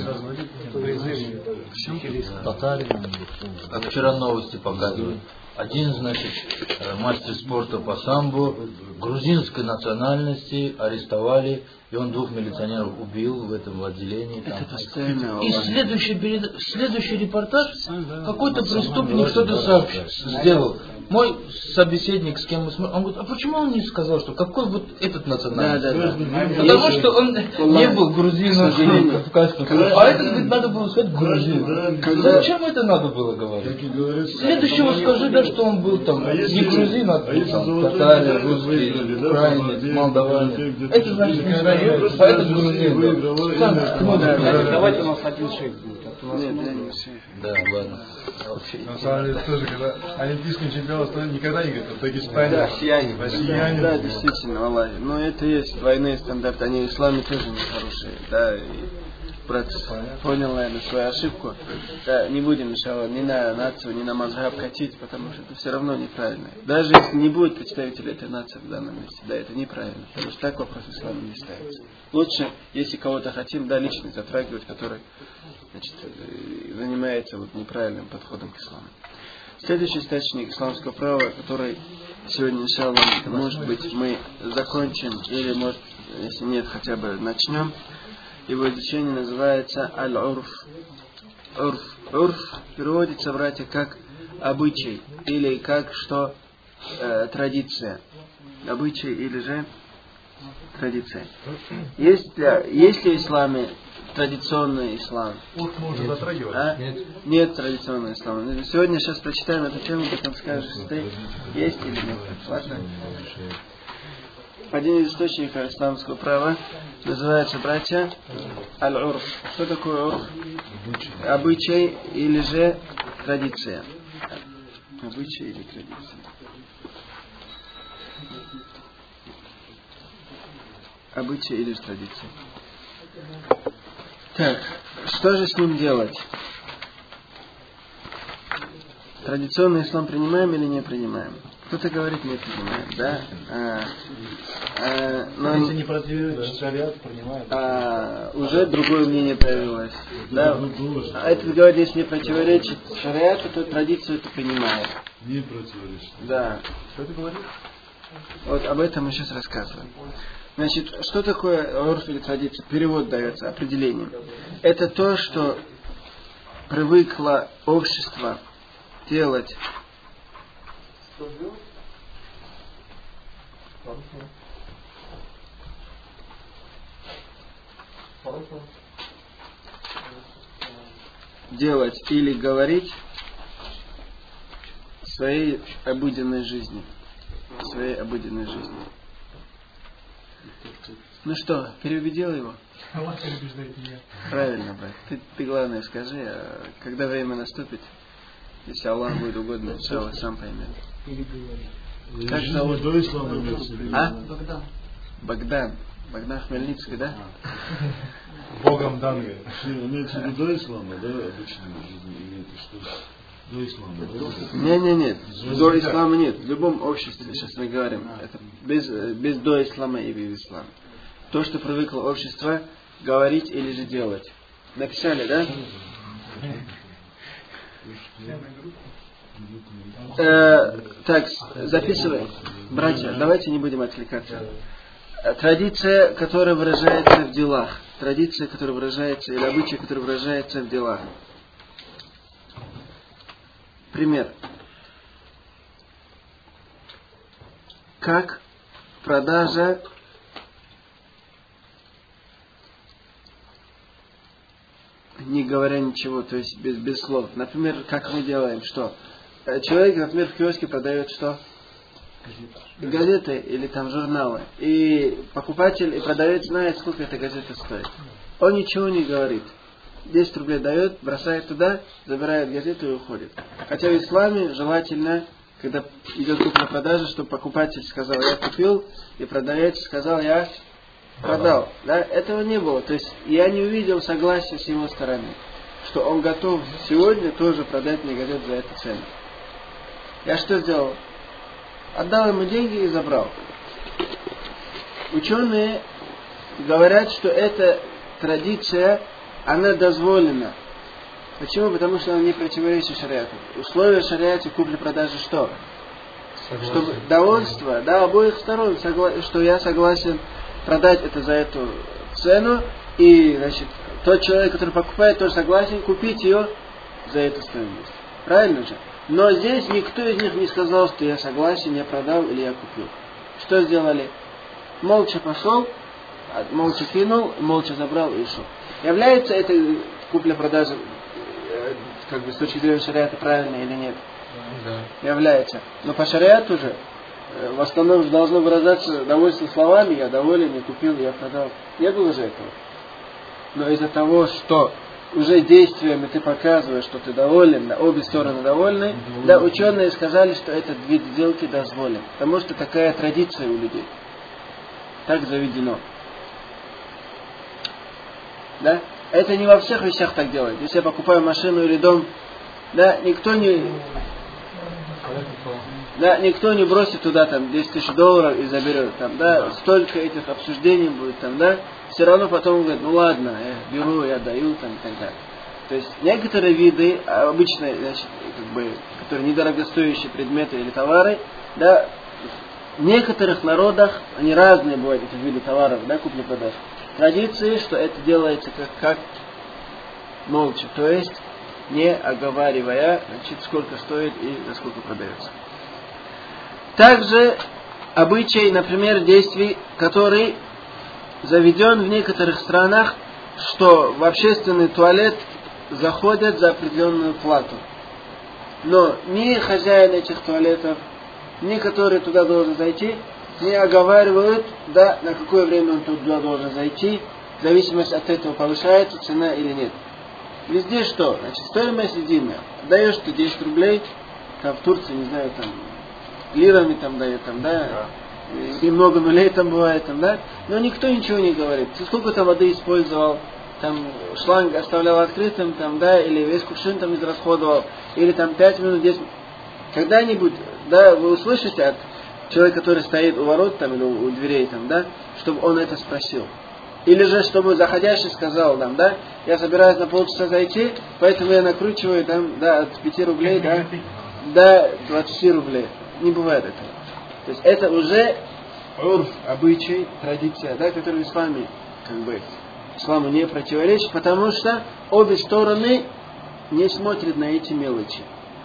Татарин. Как вчера новости показывают. Один, значит, мастер спорта по самбо грузинской национальности арестовали, и он 2 милиционеров убил в этом отделении. Там. И следующий репортаж, какой-то преступник что-то сделал. Мой собеседник, с кем мы смотрим, он говорит, а почему он не сказал, что какой вот этот национальность? Потому что он не был грузином, кавказским. А этот, говорит, надо было сказать грузин. Зачем это надо было говорить? Следующего скажи, да, что он был там не грузин, а там татарин, русский, украинец, молдаванец. Это значит не район, а этот грузин. Давайте у нас один шейх будет. Да, ладно. На самом деле тоже, когда олимпийским чемпионом никогда не говорят, в Дагестане. Да, россияне. Да, действительно, Аллах. Но это есть двойные стандарты, они в исламе тоже нехорошие. Да, и брат понял, наверное, свою ошибку. Да, не будем, иншалла, ни на нацию, ни на мазхаб катить, потому что это все равно неправильно. Даже если не будет представителей этой нации в данном месте, да, это неправильно. Потому что так вопрос ислама не ставится. Лучше, если кого-то хотим, да, лично затрагивать, который, значит, занимается вот неправильным подходом к исламу. Следующий источник исламского права, который сегодня, иншалла, может быть, мы закончим, или, может, если нет, хотя бы начнем. Его изучение называется аль-урф. Урф переводится, братья, как обычай, или как что традиция. Обычай или же традиция. Есть ли в исламе традиционный ислам? Нет традиционного ислама. Сегодня сейчас прочитаем эту тему, потом скажешь, ты есть или нет. Ладно? Один из источников исламского права называется, братья, аль-урф. Что такое урф? Обычай или же традиция. Обычай или традиция. Обычай или традиция. Так, что же с ним делать? Традиционный ислам принимаем или не принимаем? Кто-то говорит, не принимаем, да? Но если не противоречит шариату, принимаем. Уже другое мнение появилось. Да? А этот говорит, если не противоречит шариату, то традицию это принимает. Не противоречит. Да. Что ты говоришь? Вот об этом мы сейчас рассказываем. Значит, что такое урф или традиция? Перевод дается, определение. Это то, что привыкло общество делать или говорить в своей обыденной жизни. Ну что, переубедил его? Аллах переубеждает меня. Правильно, брат. Ты главное скажи, когда время наступит, если Аллах будет угодно, иншаллах сам поймет. Как зовут? До ислама имеется. Богдан. Богдан Хмельницкий, да? Богом данный. Имеется в виду до ислама, да, обычной жизни имеется что? До ислама, да? Нет. До ислама нет. В любом обществе, сейчас мы говорим, это без до ислама и без ислама. то, что привыкло общество говорить или же делать. Написали, да? Так, записывай. Братья, давайте не будем отвлекаться. Традиция, которая выражается в делах. Традиция, которая выражается, или обычай, который выражается в делах. Пример. Как продажа не говоря ничего, то есть без слов. Например, как мы делаем, что? Человек, например, в киоске продает что? Газеты или там журналы. И покупатель и продавец знает, сколько эта газета стоит. Он ничего не говорит. 10 рублей дает, бросает туда, забирает газету и уходит. Хотя в исламе желательно, когда идет купля-продажа, чтобы покупатель сказал, я купил, и продавец сказал, я продал. Да? Этого не было. То есть я не увидел согласия с его стороны, что он готов сегодня тоже продать мне газету за эту цену. Я что сделал? Отдал ему деньги и забрал. Ученые говорят, что эта традиция, она дозволена. Почему? Потому что она не противоречит шариату. Условия шариата купли-продажи что? Чтобы довольство, да, обоих сторон, что я согласен продать это за эту цену, и, значит, тот человек, который покупает, тоже согласен купить ее за эту стоимость. Правильно же? Но здесь никто из них не сказал, что я согласен, я продал или я купил. Что сделали? Молча пошел, молча кинул, молча забрал и ушел. Является это купля-продажа, как бы с точки зрения шариата, правильно или нет? Да. Является. Но по шариату же в основном же должно выражаться довольство словами, я доволен, я купил, я продал. Не было же этого. Но из-за того, что уже действиями ты показываешь, что ты доволен, да, обе стороны довольны, да, ученые сказали, что этот вид сделки дозволен. Потому что такая традиция у людей. Так заведено. Да? Это не во всех вещах так делают. Если я покупаю машину или дом, да, никто не бросит туда там 10 тысяч долларов и заберет. Там, да, столько этих обсуждений будет там, да. Все равно потом он говорит, ну ладно, я беру, я даю, там, и так далее. То есть некоторые виды, обычные, значит, как бы, которые недорогостоящие предметы или товары, да, в некоторых народах, они разные бывают, эти виды товаров, да, купли-продаж. Традиции, что это делается как молча, то есть не оговаривая, значит, сколько стоит и за сколько продается. Также обычай, например, действий, который заведен в некоторых странах, что в общественный туалет заходят за определенную плату. Но ни хозяин этих туалетов, ни который туда должен зайти, не оговаривают, да, на какое время он туда должен зайти, в зависимости от этого повышается цена или нет. Везде что? Значит, стоимость единая. Даешь ты 10 рублей, там в Турции, не знаю, там лирами там дают, там, да, и много нулей там бывает, там, да, но никто ничего не говорит. Ты сколько там воды использовал, там шланг оставлял открытым, там, да, или весь кувшин там израсходовал, или там 5 минут, 10 минут. Когда-нибудь, да, вы услышите от человека, который стоит у ворот там, или у дверей, там, да, чтобы он это спросил. Или же, чтобы заходящий сказал нам, да, я собираюсь на полчаса зайти, поэтому я накручиваю там, да, от 5 рублей, да, до 20 рублей. Не бывает этого. То есть это уже урф, обычай, традиция, да, которая в исламе, как бы, исламу не противоречит, потому что обе стороны не смотрят на эти мелочи.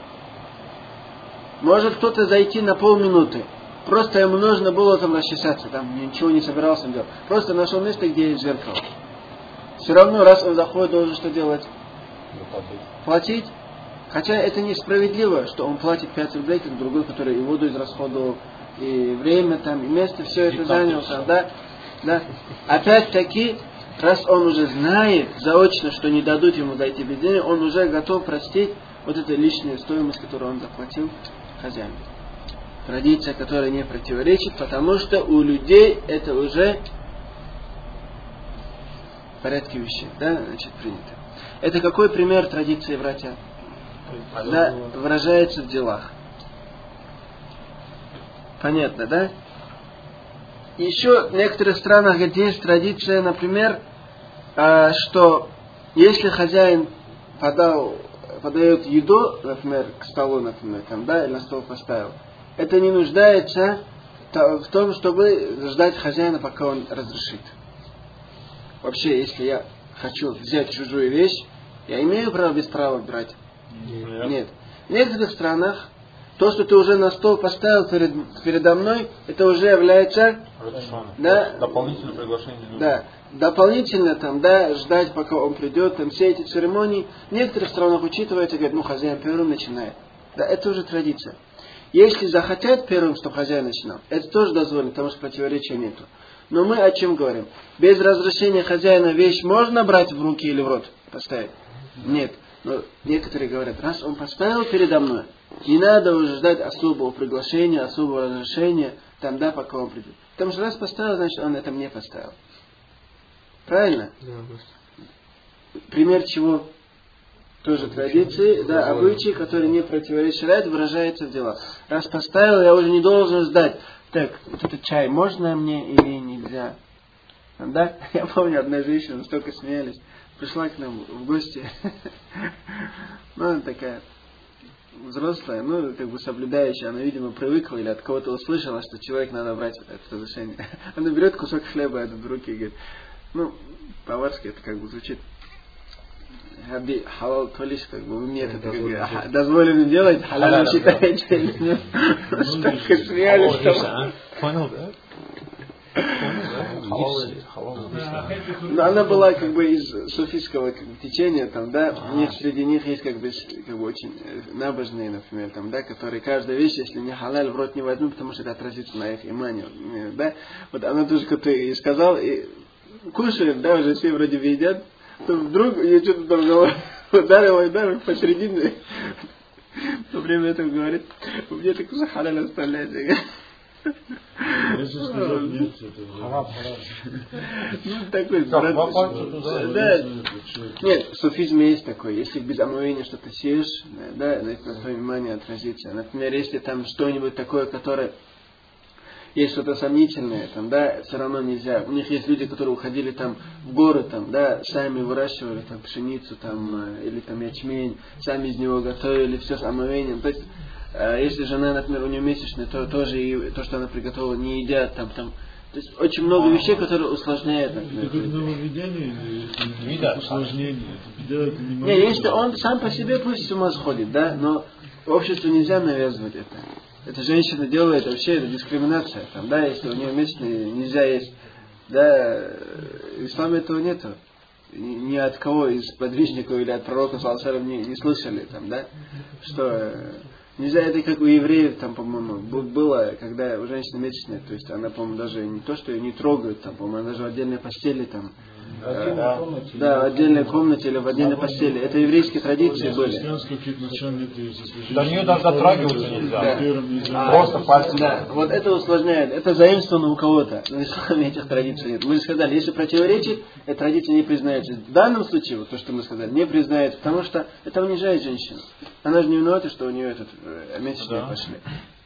Может кто-то зайти на полминуты. Просто ему нужно было там расчесаться, там ничего не собирался делать. Просто нашел место, где есть зеркало. Все равно, раз он заходит, должен что делать? Платить. Хотя это несправедливо, что он платит 5 рублей, как другой, который и воду израсходовал, и время там, и место, все это занял там, да? Да. Опять-таки, раз он уже знает заочно, что не дадут ему зайти без денег, он уже готов простить вот эту лишнюю стоимость, которую он заплатил хозяину. Традиция, которая не противоречит, потому что у людей это уже в порядке вещей, да, значит, принято. Это какой пример традиции, братья? Да, выражается в делах. Понятно, да? еще в некоторых странах, где есть традиция, например, что если хозяин подает еду, например, к столу, например, там, да, или на стол поставил, это не нуждается в том, чтобы ждать хозяина, пока он разрешит. Вообще, если я хочу взять чужую вещь, я имею право без права брать? Нет. В некоторых странах то, что ты уже на стол поставил передо мной, это уже является дополнительное приглашение. Да, дополнительно там, да, ждать, пока он придет, там все эти церемонии. В некоторых странах учитывается, говорят, хозяин первым начинает. Да, это уже традиция. Если захотят первым, чтобы хозяин начинал, это тоже дозволено, потому что противоречия нету. Но мы о чем говорим? Без разрешения хозяина вещь можно брать в руки или в рот поставить? Нет. Но некоторые говорят, раз он поставил передо мной, не надо уже ждать особого приглашения, особого разрешения, там, да, пока он придет. Потому что раз поставил, значит, он это мне поставил. Правильно? Пример чего? Тоже традиции, да, обычаи, которые не противоречат шариату, выражаются в делах. Раз поставил, я уже не должен ждать. Так, вот этот чай можно мне или нельзя? Да? Я помню, одна женщина, столько смеялись, пришла к нам в гости. Она такая взрослая, соблюдающая, она, видимо, привыкла или от кого-то услышала, что человек надо брать это разрешение. Она берет кусок хлеба этот в руки и говорит, по-варски это звучит, халал толиш, вы мне это дозволено делать, халал считаете или нет? Так смеялись, что... Понял, да? Но она была из суфийского течения, там, да, у них среди них есть очень набожные, например, там, да, которые каждая вещь, если не халаль, в рот не возьмут, потому что это отразится на их имане, да. Вот она тоже как-то и сказала, и кушает, да, уже все вроде бы едят, то вдруг ее что-то там ударило посередине. Во время этого говорит, у меня так уже халаль оставляется. Такой нет, в суфизме есть такое. Если без омовения что-то съешь, да, на твое внимание отразится. Например, если там что-нибудь такое, которое есть что-то сомнительное, там, да, все равно нельзя. У них есть люди, которые уходили там в горы, там, да, сами выращивали там пшеницу, там, или там ячмень, сами из него готовили, все с омовением. То есть если жена, например, у нее месячная, то тоже и то, что она приготовила, не едят там. То есть очень много вещей, которые усложняют, например. Это как нововведение или усложнение? Не, если он сам по себе пусть с ума сходит, да, но обществу нельзя навязывать это. Эта женщина делает вообще, это дискриминация, там, да, если у нее месячные нельзя есть, да, в исламе этого нету. Ни от кого из подвижников или от пророка не слышали, там, да, что нельзя, это как у евреев, там, по-моему, было, когда у женщины месячная, то есть она, по-моему, даже не то, что ее не трогают, там, по-моему, она даже в отдельной постели, там, в отдельной комнате или в отдельной постели. Это еврейские традиции были. До нее даже дотрагиваться нельзя. Просто пальцем. Да, вот это усложняет. Это заимствовано у кого-то. Но в исламе этих традиций нет. Мы же сказали, если противоречит, эта традиция не признается. В данном случае, вот то, что мы сказали, не признается, потому что это унижает женщину. Она же не виновата, что у нее месячные пошли.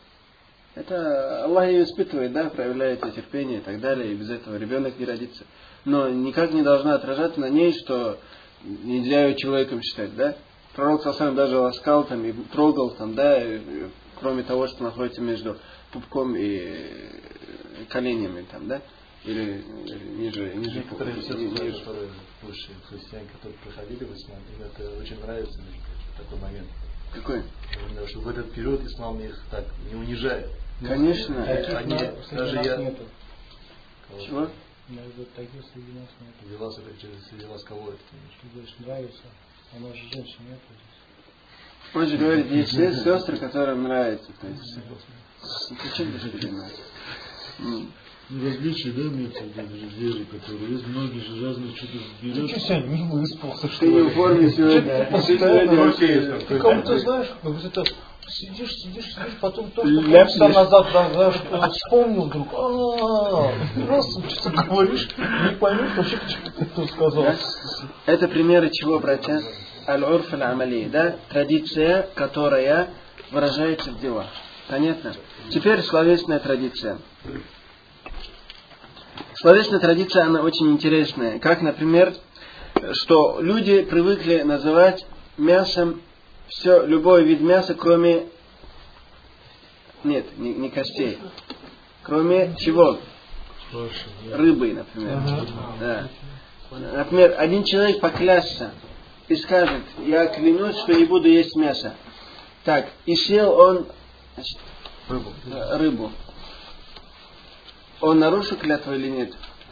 Это Аллах ее испытывает, да, проявляет терпение и так далее, и без этого ребенок не родится. Но никак не должна отражаться на ней, что нельзя ее человеком считать, да. Пророк сам даже ласкал там и трогал там, да, кроме того, что находится между пупком и коленями там, да, или ниже некоторые которые бывшие христиане, которые проходили в ислам, им это очень нравится, такой момент. Какой? Что в этот период ислам их так не унижает. Конечно. Они, даже я... Чего? Таких среди нас нет. Велась среди вас кого это? Что говоришь, нравится, а нас же женщин нет. Он же говорит, есть сестры, которым нравится. То есть, зачем ты что понимаешь? Различия, да, имеются веры, которые есть, многие же разные что-то берут. Ты сегодня не выспался, что ты не в форме сегодня. Ты кому-то знаешь, это сидишь, потом то, что полчаса назад даже вспомнил вдруг, раз что-то говоришь, не поймешь вообще, кто сказал. Это примеры чего, братья? Аль-урф аль-амали, да? Традиция, которая выражается в делах. Понятно? Теперь словесная традиция. словесная традиция, она очень интересная. Как, например, что люди привыкли называть мясом все, любой вид мяса, кроме... Нет, не костей. Кроме чего? Рыбы, например. Да. Например, один человек поклясться и скажет: я клянусь, что не буду есть мясо. Так, и съел он, значит, рыбу. Он нарушил клятву или нет?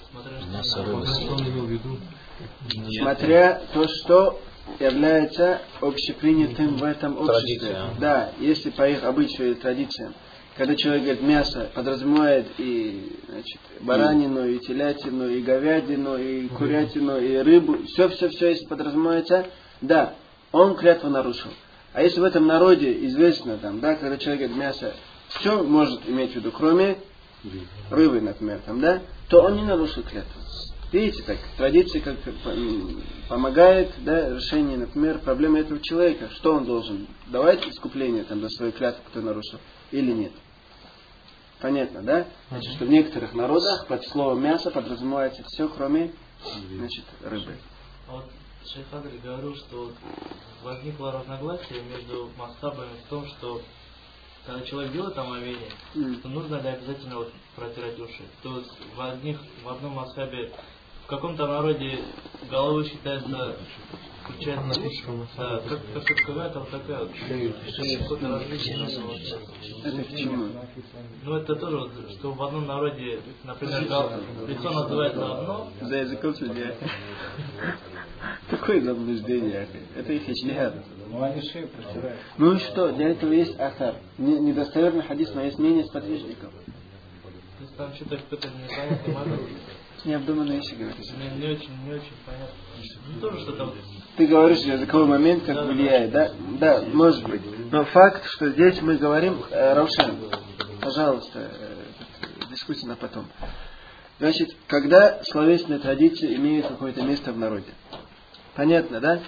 Смотря то, что является общепринятым в этом обществе. Да, если по их обычаю и традициям. Когда человек говорит мясо, подразумевает и, значит, баранину, и телятину, и говядину, и курятину, и рыбу. Все, если подразумевается, да, он клятву нарушил. А если в этом народе известно, там, да, когда человек говорит мясо, все может иметь в виду, кроме рыбы, например, там, да, то он не нарушил клятву. Видите, так, традиция как помогает, да, решению, например, проблемы этого человека. Что он должен? Давать искупление там, за свою клятву, кто нарушил, или нет? Понятно, да? Значит, что в некоторых народах под словом мясо подразумевается все, кроме, значит, рыбы. Вот шейх Адель говорил, что возникло разногласие между масхабами в том, что когда человек делает омовение, то нужно ли обязательно вот протирать уши. То есть в одном масхабе, в каком-то народе головой считается включается да, как какая-то вот такая вот какое-то различие. Это почему? Ну это тоже вот, что в одном народе, например, лицо называется одно. За языком судья. Какое заблуждение? Это их ичтихад. Ну они шею протирают. Ну и что? Для этого есть ахар. Недостоверный хадис, но есть мнение сподвижников. То есть там что-то кто-то непонятный момент. Необдуманные вещи говоришь. Не очень понятно. Ну тоже что-то. Ты говоришь, языковой момент как влияет, да? Да, может быть. Но факт, что здесь мы говорим, Равшан, пожалуйста, дискуссия на потом. Значит, когда словесная традиция имеет какое-то место в народе. Понятно, да?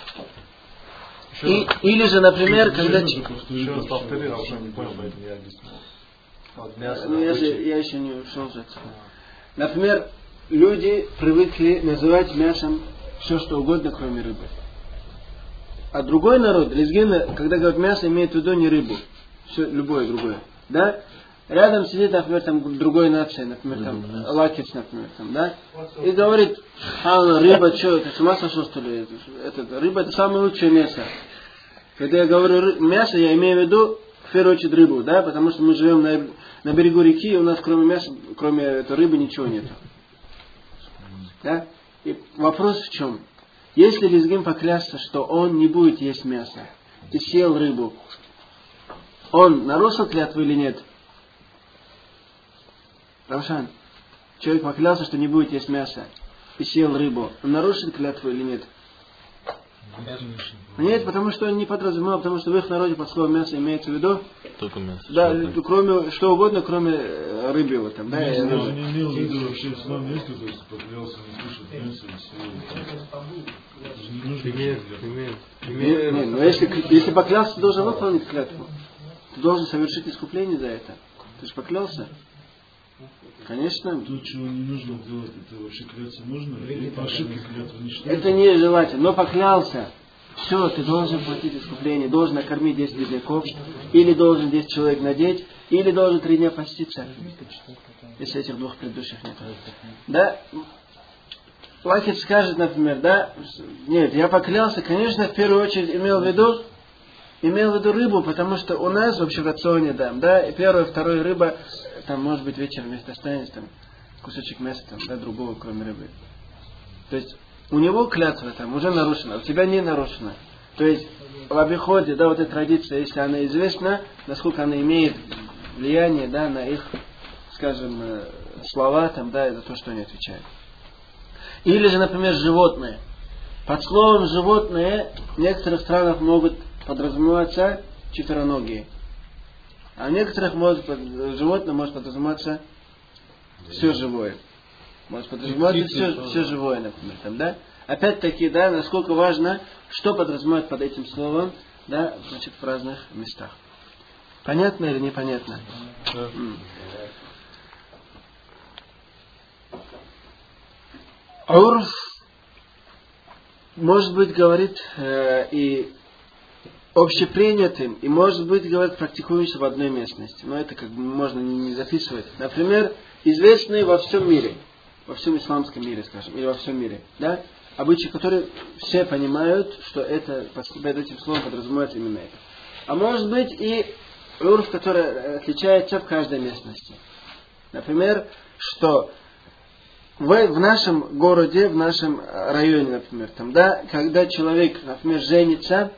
Или же, например, когда... Еще раз повтори, Равшан не понял, поэтому я объясню. Ну, я еще не ушел же отсюда. Например, люди привыкли называть мясом все, что угодно, кроме рыбы. А другой народ, лезгины, когда говорят мясо, имеет в виду не рыбу. Все, любое другое. Да? Рядом сидит, например, там другой нации, например, там лакец, например, там, да? И говорит: рыба, что, ты с ума сошел, что ли? Рыба — это самое лучшее мясо. Когда я говорю мясо, я имею в виду, в первую очередь, рыбу, да? Потому что мы живем на берегу реки, и у нас кроме мяса, кроме этой рыбы ничего нет. Да? И вопрос в чем? Если лезгин поклясться, что он не будет есть мясо, и съел рыбу, он нарушил клятву или нет? Равшан, человек поклялся, что не будет есть мясо, и съел рыбу, он нарушил клятву или нет? Нет, потому что он не подразумевал, потому что в их народе под словом мясо имеется в виду только мясо. Да, кроме что угодно, кроме рыбы вот там, да. Я не имел в виду вообще ислам есть, то есть поклялся не слушать мясо и съел. Пример. Но если поклялся, ты должен выполнить клятву. Ты должен совершить искупление за это. Ты же поклялся. Конечно. То, чего не нужно делать, это вообще кляться можно? Или по ошибке клятву не считается? Это не желательно, но поклялся. Все, ты должен платить искупление, должен накормить 10 бедняков, или должен 10 человек надеть, или должен 3 дня поститься. Если этих двух предыдущих нет. Да? Лакец скажет, например, да, нет, я поклялся, конечно, в первую очередь имел в виду рыбу, потому что у нас вообще в рационе, да, и первая, вторая рыба, там, может быть, вечером вместо останется, там, кусочек мяса, там, да, другого, кроме рыбы. То есть, у него клятва там уже нарушена, у тебя не нарушена. То есть, в обиходе, да, вот эта традиция, если она известна, насколько она имеет влияние, да, на их, скажем, слова, там, да, и за то, что они отвечают. Или же, например, животные. Под словом животные в некоторых странах могут подразумеваться четвероногие. А в некоторых животное может подразумеваться все живое. Может подразумеваться все живое, например. Там, да? Опять-таки, да, насколько важно, что подразумевать под этим словом, да, значит, в разных местах. Понятно или непонятно? Урф, может быть, говорит и общепринятым, и может быть, говорит, практикуемся в одной местности. Но это как бы можно не записывать. Например, известные во всем мире, во всем исламском мире, скажем, или во всем мире, да, обычаи, которые все понимают, что это под этим словом подразумевается именно это. А может быть и урф, который отличается в каждой местности. Например, что в нашем городе, в нашем районе, например, там, да, когда человек, например, женится,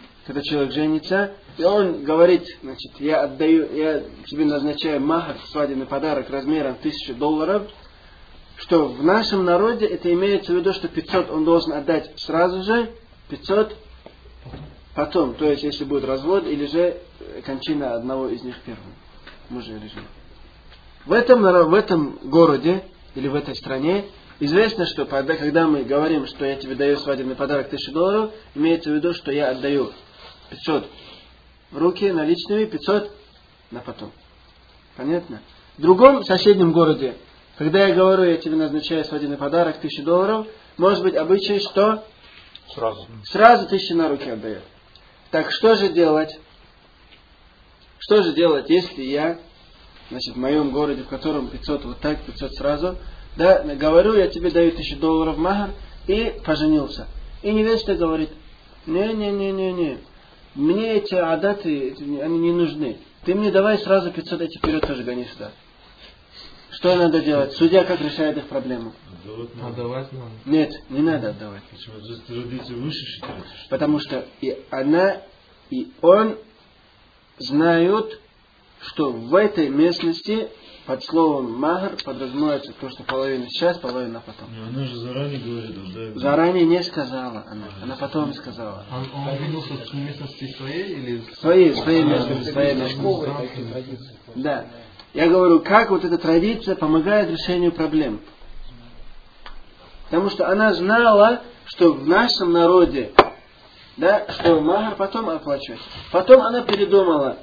и он говорит, значит, я тебе назначаю махр, свадебный подарок размером $1000, что в нашем народе это имеется в виду, что 500 он должен отдать сразу же, 500 потом, то есть если будет развод или же кончина одного из них первым, мужа или жены. В этом городе или в этой стране известно, что когда мы говорим, что я тебе даю свадебный подарок $1000, имеется в виду, что я отдаю 500 в руки наличными, 500 на потом. Понятно? В другом соседнем городе, когда я говорю, я тебе назначаю свадебный подарок $1000, может быть обычай, что сразу 1000 на руки отдает. Так что же делать? Что же делать, если я, значит, в моем городе, в котором 500 вот так, 500 сразу, да, говорю, я тебе даю $1000 махар и поженился. И невеста говорит, не, мне эти адаты, они не нужны. Ты мне давай сразу 500 эти вперед тоже гони сюда. Что надо делать? Судья как решает их проблему? Отдавать надо. Нет, не надо отдавать. Почему? За традицию выше считается? Потому что и она, и он знают, что в этой местности под словом махар подразумевается то, что половина сейчас, половина потом. Но она же заранее говорит, да? Заранее не сказала она. Она потом сказала. Он виделся в местности своей или... Своей местности, своей местности. Да. Я говорю, как вот эта традиция помогает решению проблем. Потому что она знала, что в нашем народе, да, что махар потом оплачивается. Потом она передумала.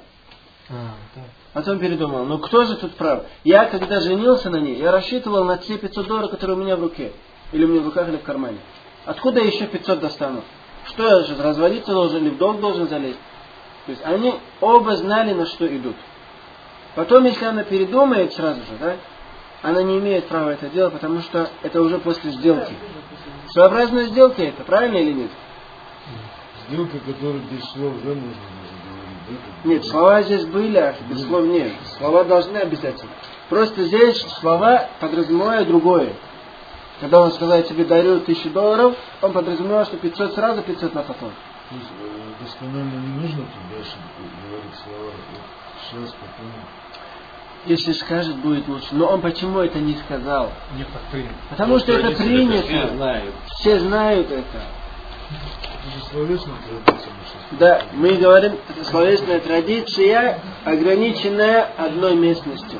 Но кто же тут прав? Я, когда женился на ней, я рассчитывал на те $500, которые у меня в руке. Или у меня в руках, или в кармане. Откуда я еще 500 достану? Что я же, разводиться должен, или в долг должен залезть? То есть они оба знали, на что идут. Потом, если она передумает сразу же, да, она не имеет права это делать, потому что это уже после сделки. Своеобразная сделка это, правильно или нет? Сделка, которая без слов, да, можно говорить, да? Нет, слова здесь были, а без слов нет. Слова должны обязательно. Просто здесь слова подразумевают другое. Когда он сказал, я тебе дарю $1000, он подразумевал, что 500 сразу, 500 на потом. То есть досконально не нужно тут дальше говорить слова, сейчас, потом. Если скажет, будет лучше. Но он почему это не сказал? Нет, так принято. Потому что это принято. Все знают это. Это же словесная традиция. Да, мы говорим, это словесная традиция, ограниченная одной местностью.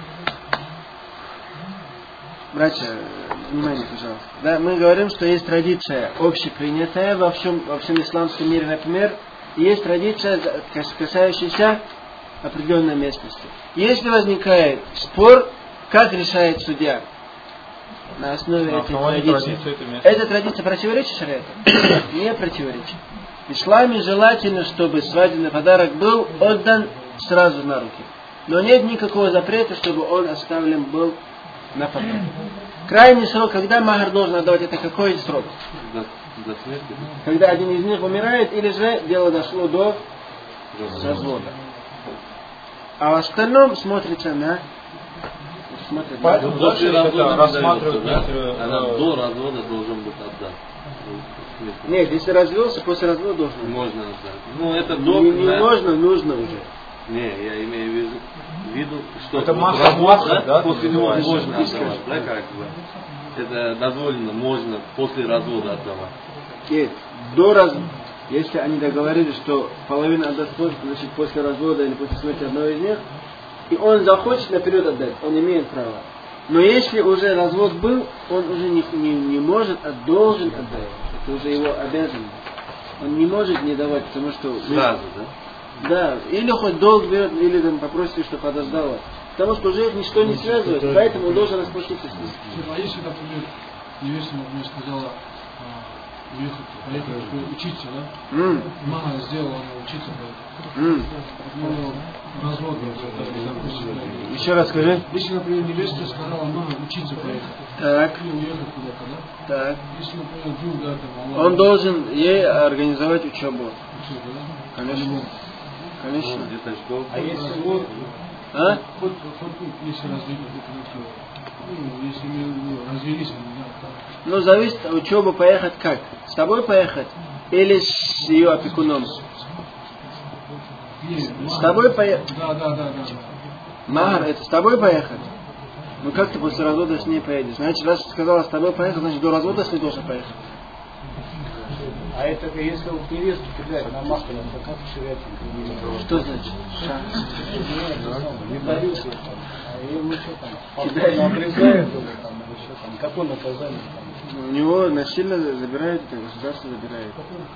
Братья, внимание, пожалуйста. Да, мы говорим, что есть традиция общепринятая во всем исламском мире, например, и есть традиция, касающаяся определенной местности. Если возникает спор, как решает судья? На основе этой традиции. Эта традиция противоречит шариату? Не противоречит. В исламе желательно, чтобы свадебный подарок был отдан сразу на руки. Но нет никакого запрета, чтобы он оставлен был на потом. Крайний срок, когда махар должен отдавать, это какой срок? До смерти. Когда один из них умирает, или же дело дошло до развода. А в остальном смотрится на... Поэтому после развода рассматривают... Она до развода должен быть отдан. Нет, если развелся, после развода должен. Можно отдать. Ну, это до... Не можно, нужно уже. Не, я имею в виду, что... Это махар, да? После него можно отдавать, да, как бы. Это дозволено, можно после развода отдавать. Нет, если они договорились, что половина отдаст позже, значит после развода или после смерти одного из них, и он захочет наперед отдать, он имеет право. Но если уже развод был, он уже не может, а должен отдать. Это уже его обязанность. Он не может не давать, потому что... Сразу, да? Да, или хоть долг берет, или там попросит, что подождала. Потому что уже их ничто не связывает, поэтому он должен расплатиться с ним. А если, например, невеста мне сказала поехать учиться, да? Мама сделала, она учиться поехать. Ну, развод. Еще раз скажи. Если, например, невеста сказала, мама учиться поехать. Так. И уехать куда-то, да? Так. Если, например, друг, да, там, Он должен ей организовать учебу. Учебу, да? Конечно. Конечно. А если вот, хоть если развелись, да. Ну, зависит от учебы поехать как? С тобой поехать? Или с ее опекуном? С тобой поехать? Да. Махар, это с тобой поехать? Ну как ты после развода с ней поедешь? Значит, раз сказала с тобой поехать, значит до развода с ней должен поехать. А это если вот невесту кидает на махар, то как в шариате? Что значит? Не борюсь, а ему что там? Кидает, обрезает его там, или что там? Какое наказание там? У него насильно забирают, это государство забирает.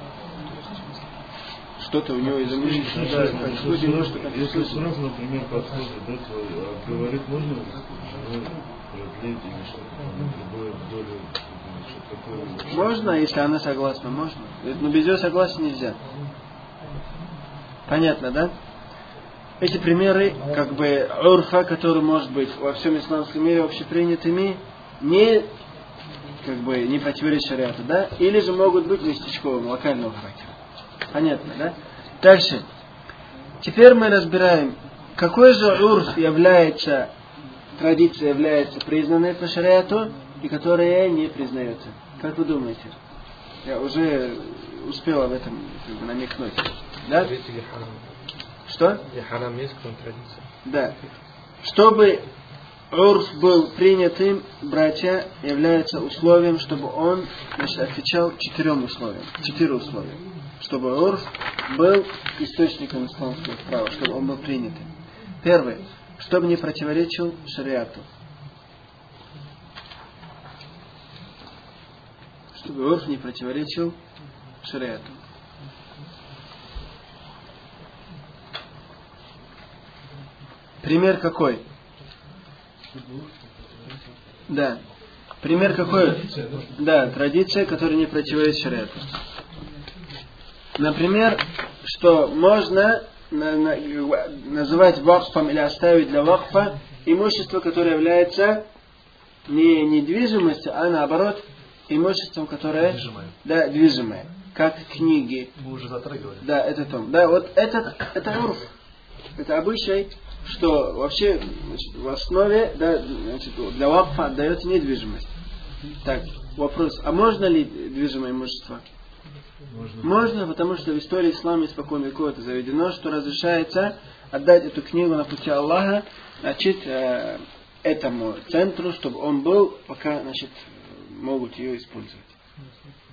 Что-то у него из имущества. Если срок, например, подходит, да, то говорит, можно продлить или что-то, другое долю, что-то такое. Можно, если она согласна, можно. Но без ее согласия нельзя. Понятно, да? Эти примеры, как бы, урфа, который может быть во всем исламском мире общепринятыми, не противоречат шариату, да? Или же могут быть местечковым, локального характера. Понятно, да? Дальше. Теперь мы разбираем, какой же урф является, традиция является признанной по шариату, и которая не признается. Как вы думаете? Я уже успел об этом намекнуть. Да? Что? И харам есть какая-то традиция. Да. Чтобы урф был принятым, братья, является условием, чтобы он, отвечал 4 условиям. 4 условия. Чтобы урф был источником исламского права, чтобы он был принятым. Первое. Чтобы не противоречил шариату. Чтобы урф не противоречил шариату. Пример какой? Да. Пример какой? Да, традиция, которая не противоречит шариату. Например, что можно называть вакфом или оставить для вакфа имущество, которое является не недвижимостью, а наоборот имуществом, которое движимое. Как книги. Мы уже затрагивали. Да, это том. Да, вот это урф. Это обычай, что вообще в основе для вакфа отдается недвижимость. Так, вопрос, а можно ли движимое имущество? Можно, потому что в истории ислама испокон веков это заведено, что разрешается отдать эту книгу на пути Аллаха, этому центру, чтобы он был, пока, могут ее использовать.